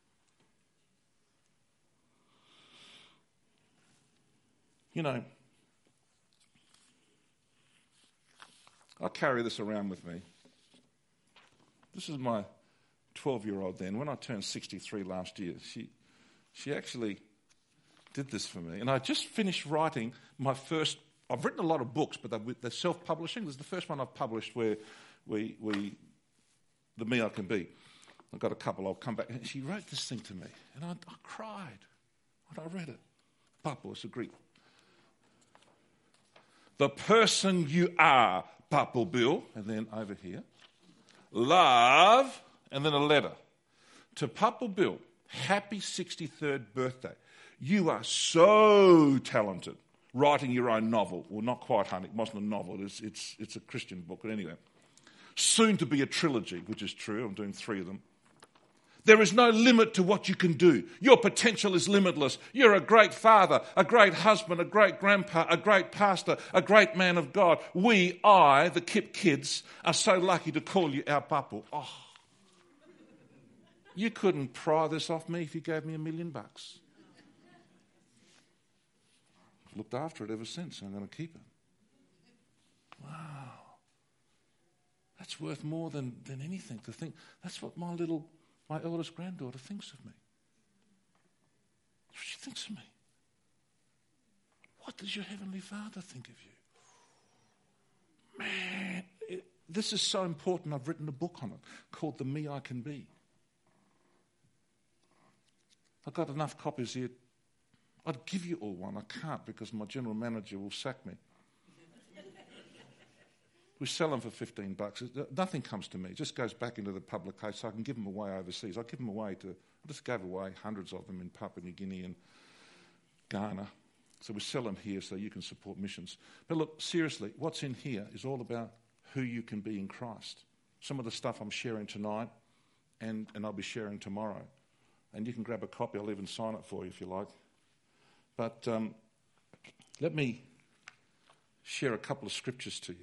You know, I carry this around with me. This is my twelve-year-old then. When I turned sixty-three last year, she she actually did this for me. And I just finished writing my first, I've written a lot of books, but they're, they're self-publishing. This is the first one I've published where we, we the Me I Can Be. I've got a couple, I'll come back. And she wrote this thing to me, and I, I cried when I read it. Papo, it's a Greek. The person you are, Papo Bill, and then over here, love, and then a letter. To Papo Bill, happy sixty-third birthday. You are so talented. Writing your own novel. Well, not quite, honey. It wasn't a novel. It's, it's, it's a Christian book. But anyway. Soon to be a trilogy, which is true. I'm doing three of them. There is no limit to what you can do. Your potential is limitless. You're a great father, a great husband, a great grandpa, a great pastor, a great man of God. We, I, the Kip kids, are so lucky to call you our papu. Oh, you couldn't pry this off me if you gave me a million bucks. I've looked after it ever since. I'm going to keep it. Wow. That's worth more than, than anything to think. That's what my little... My eldest granddaughter thinks of me. She thinks of me. What does your Heavenly Father think of you? Man, it, this is so important. I've written a book on it called The Me I Can Be. I've got enough copies here. I'd give you all one. I can't because my general manager will sack me. We sell them for fifteen bucks. Nothing comes to me. It just goes back into the public case so I can give them away overseas. I give them away to, I just gave away hundreds of them in Papua New Guinea and Ghana. So we sell them here so you can support missions. But look, seriously, what's in here is all about who you can be in Christ. Some of the stuff I'm sharing tonight and, and I'll be sharing tomorrow. And you can grab a copy. I'll even sign it for you if you like. But um, let me share a couple of scriptures to you.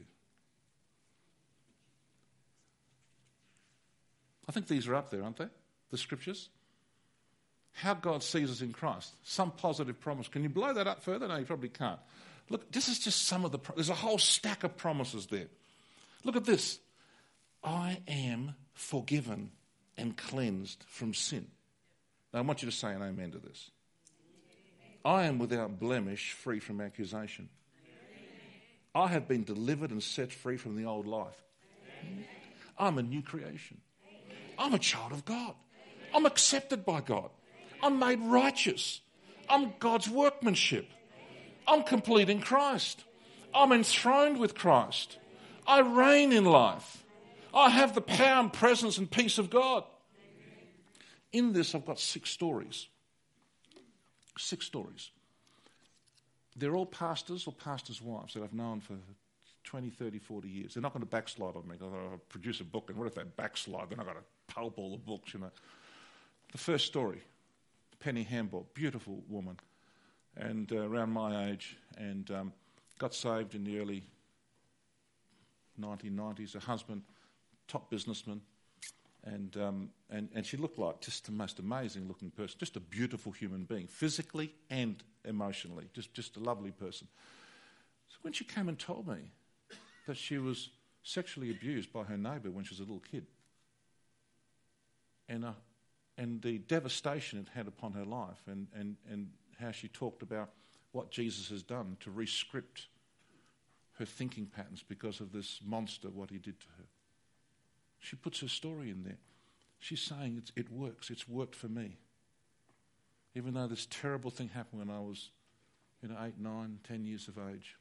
I think these are up there, aren't they? The scriptures. How God sees us in Christ. Some positive promise. Can you blow that up further? No, you probably can't. Look, this is just some of the... Pro- There's a whole stack of promises there. Look at this. I am forgiven and cleansed from sin. Now, I want you to say an amen to this. I am without blemish, free from accusation. I have been delivered and set free from the old life. I'm a new creation. I'm a child of God. I'm accepted by God. I'm made righteous. I'm God's workmanship. I'm complete in Christ. I'm enthroned with Christ. I reign in life. I have the power and presence and peace of God. In this, I've got six stories. Six stories. They're all pastors or pastors' wives that I've known for twenty, thirty, forty years. They're not going to backslide on me. I'll produce a book, and what if they backslide? Then I've got to pulp all the books, you know. The first story, Penny Hamble, beautiful woman, and uh, around my age, and um, got saved in the early nineteen nineties. Her husband, top businessman, and um, and and she looked like just the most amazing looking person, just a beautiful human being, physically and emotionally, just just a lovely person. So when she came and told me that she was sexually abused by her neighbour when she was a little kid, and uh, and the devastation it had upon her life, and, and, and how she talked about what Jesus has done to re-script her thinking patterns because of this monster, what he did to her. She puts her story in there. She's saying it's, it works. It's worked for me. Even though this terrible thing happened when I was, you know, eight, nine, ten years of age.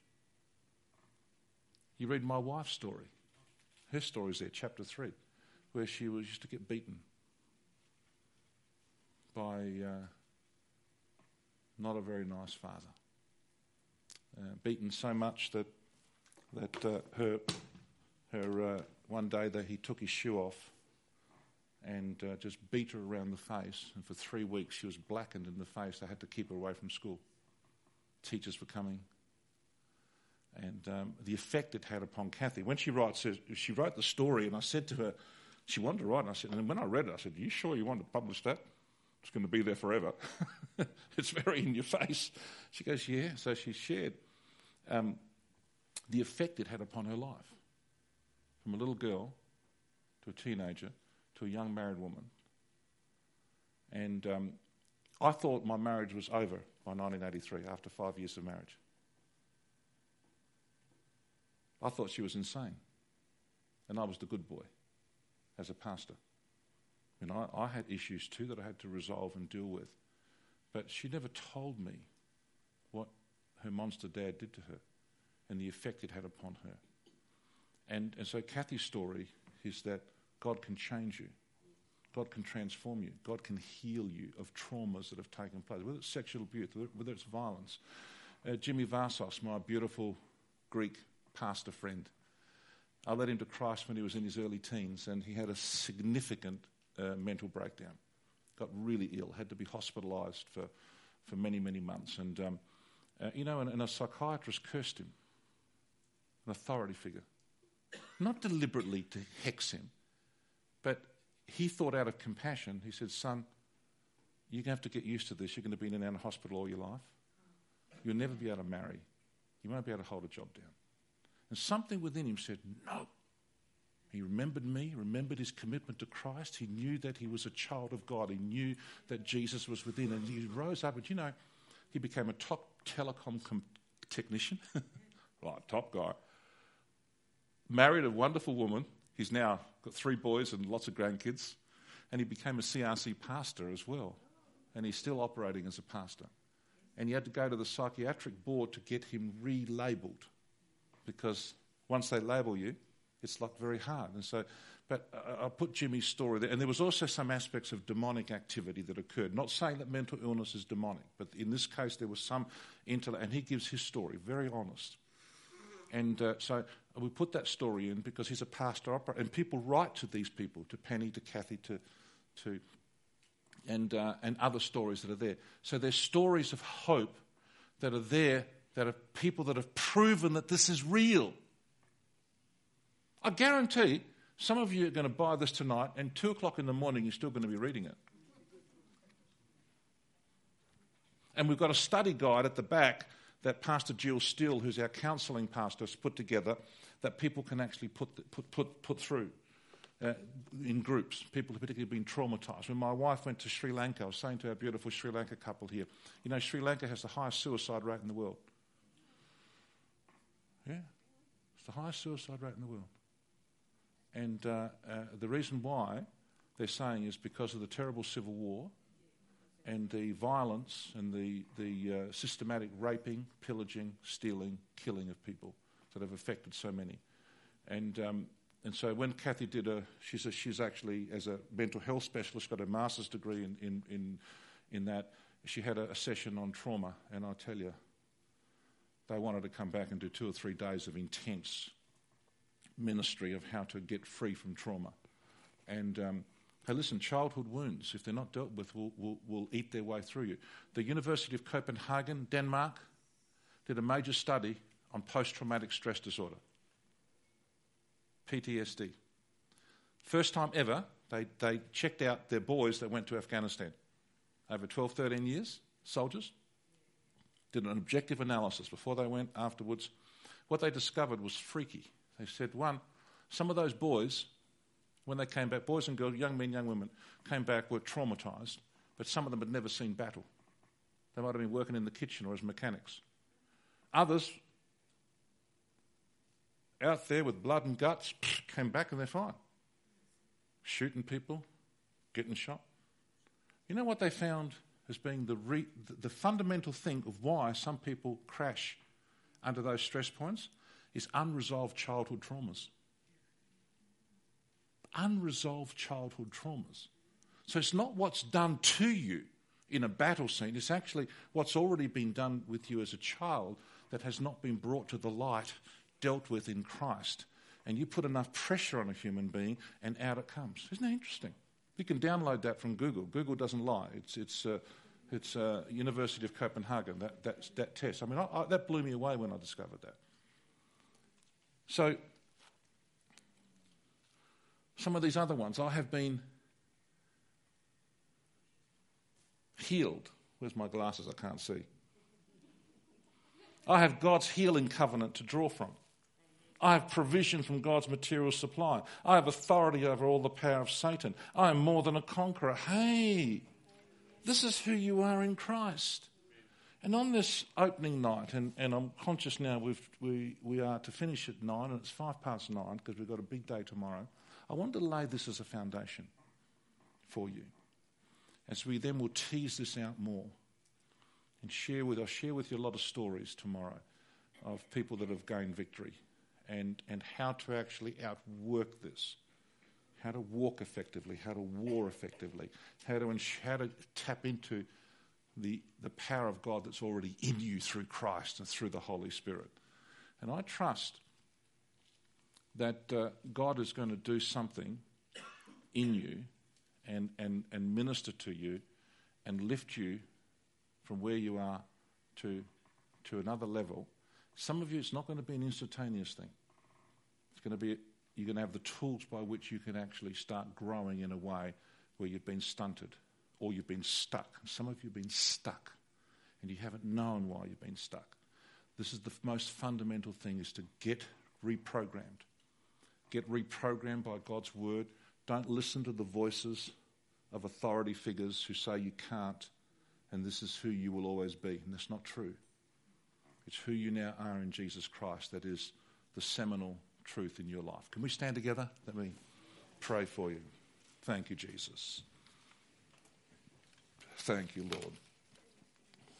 You read my wife's story. Her story's there, chapter three, where she was used to get beaten by uh, not a very nice father. Uh, beaten so much that that uh, her her uh, one day that he took his shoe off and uh, just beat her around the face, and for three weeks she was blackened in the face. They had to keep her away from school. Teachers were coming. And um, the effect it had upon Kathy. When she writes, she wrote the story, and I said to her, she wanted to write, and I said, and when I read it, I said, are you sure you want to publish that? It's going to be there forever. It's very in your face. She goes, yeah. So she shared um, the effect it had upon her life. From a little girl to a teenager to a young married woman. And um, I thought my marriage was over by nineteen eighty-three, after five years of marriage. I thought she was insane. And I was the good boy as a pastor. You know, I, I had issues too that I had to resolve and deal with. But she never told me what her monster dad did to her and the effect it had upon her. And, and so Kathy's story is that God can change you. God can transform you. God can heal you of traumas that have taken place, whether it's sexual abuse, whether it's violence. Uh, Jimmy Varsos, my beautiful Greek pastor friend, I led him to Christ when he was in his early teens, and he had a significant uh, mental breakdown. Got really ill, had to be hospitalised for, for many, many months. And, um, uh, you know, and, and a psychiatrist cursed him, an authority figure. Not deliberately to hex him, but he thought out of compassion. He said, son, you're going to have to get used to this. You're going to be in and out of hospital all your life. You'll never be able to marry. You won't be able to hold a job down. And something within him said, no. He remembered me, remembered his commitment to Christ. He knew that he was a child of God. He knew that Jesus was within. And he rose up, and you know, he became a top telecom com- technician. Right, top guy. Married a wonderful woman. He's now got three boys and lots of grandkids. And he became a C R C pastor as well. And he's still operating as a pastor. And he had to go to the psychiatric board to get him relabelled. Because once they label you, it's like very hard. And so, but I, I put Jimmy's story there. And there was also some aspects of demonic activity that occurred. Not saying that mental illness is demonic, but in this case there was some intellect. And he gives his story, very honest. And uh, so we put that story in because he's a pastor operator. And people write to these people, to Penny, to Kathy, to... to and uh, and other stories that are there. So there's stories of hope that are there, that are people that have proven that this is real. I guarantee some of you are going to buy this tonight, and two o'clock in the morning you're still going to be reading it. And we've got a study guide at the back that Pastor Jill Steele, who's our counselling pastor, has put together that people can actually put put put, put through. Uh, in groups, people who particularly been traumatised. When my wife went to Sri Lanka, I was saying to our beautiful Sri Lanka couple here, you know, Sri Lanka has the highest suicide rate in the world. Yeah, it's the highest suicide rate in the world. And uh, uh, the reason why they're saying is because of the terrible civil war and the violence and the, the uh, systematic raping, pillaging, stealing, killing of people that have affected so many. And um, And so when Kathy did a, she's a, she's actually, as a mental health specialist, got a master's degree in, in, in, in that. She had a, a session on trauma, and I tell you, they wanted to come back and do two or three days of intense ministry of how to get free from trauma. And um, hey, listen, childhood wounds, if they're not dealt with, will, will, will eat their way through you. The University of Copenhagen, Denmark, did a major study on post-traumatic stress disorder. P T S D. First time ever, they, they checked out their boys that went to Afghanistan. Over twelve, thirteen years, soldiers. Did an objective analysis before they went, afterwards. What they discovered was freaky. They said, one, some of those boys, when they came back, boys and girls, young men, young women, came back, were traumatised, but some of them had never seen battle. They might have been working in the kitchen or as mechanics. Others, out there with blood and guts, came back and they're fine. Shooting people, getting shot. You know what they found as being the, re- the fundamental thing of why some people crash under those stress points is unresolved childhood traumas. Unresolved childhood traumas. So it's not what's done to you in a battle scene, it's actually what's already been done with you as a child that has not been brought to the light, dealt with in Christ. And you put enough pressure on a human being and out it comes. Isn't that interesting? You can download that from Google. Google doesn't lie. It's it's uh, it's uh, University of Copenhagen, that, that, that test. I mean, I, I, that blew me away when I discovered that. So, some of these other ones, I have been healed. Where's my glasses? I can't see. I have God's healing covenant to draw from. I have provision from God's material supply. I have authority over all the power of Satan. I am more than a conqueror. Hey, this is who you are in Christ. And on this opening night, and, and I'm conscious now we've, we we are to finish at nine, and it's five past nine because we've got a big day tomorrow. I want to lay this as a foundation for you. As we then will tease this out more and share with, I'll share with you a lot of stories tomorrow of people that have gained victory. And, and how to actually outwork this, how to walk effectively, how to war effectively, how to, ins- how to tap into the, the power of God that's already in you through Christ and through the Holy Spirit. And I trust that uh, God is going to do something in you and, and, and minister to you and lift you from where you are to, to another level. Some of you, it's not going to be an instantaneous thing. It's going to be, you're going to have the tools by which you can actually start growing in a way where you've been stunted or you've been stuck. Some of you have been stuck and you haven't known why you've been stuck. This is the most fundamental thing, is to get reprogrammed. Get reprogrammed by God's word. Don't listen to the voices of authority figures who say you can't and this is who you will always be. And that's not true. It's who you now are in Jesus Christ. That is the seminal truth in your life. Can we stand together? Let me pray for you. Thank you, Jesus. Thank you, Lord.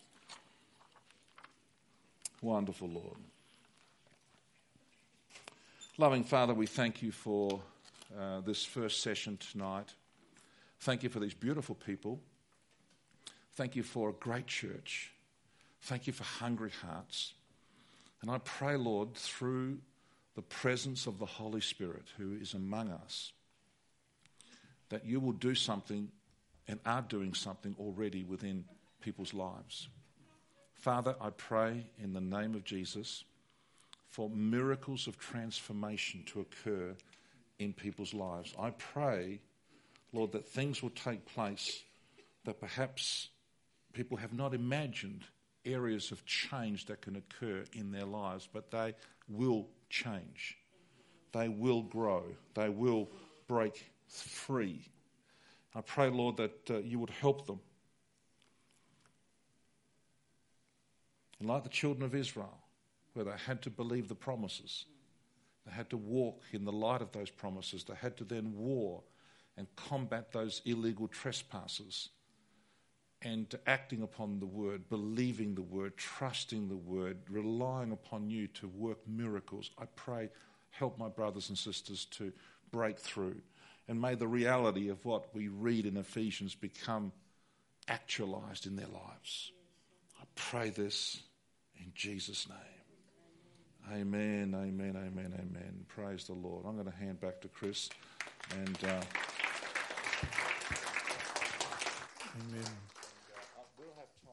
Wonderful, Lord. Loving Father, we thank you for uh, this first session tonight. Thank you for these beautiful people. Thank you for a great church. Thank you for hungry hearts. And I pray, Lord, through the presence of the Holy Spirit who is among us, that you will do something and are doing something already within people's lives. Father, I pray in the name of Jesus for miracles of transformation to occur in people's lives. I pray, Lord, that things will take place that perhaps people have not imagined, areas of change that can occur in their lives, but they will change. They will grow. They will break free. I pray, Lord, that uh, you would help them. And like the children of Israel, where they had to believe the promises, they had to walk in the light of those promises, they had to then war and combat those illegal trespassers, and acting upon the word, believing the word, trusting the word, relying upon you to work miracles. I pray, help my brothers and sisters to break through. And may the reality of what we read in Ephesians become actualized in their lives. I pray this in Jesus' name. Amen, amen, amen, amen. Praise the Lord. I'm going to hand back to Chris. And uh, Amen.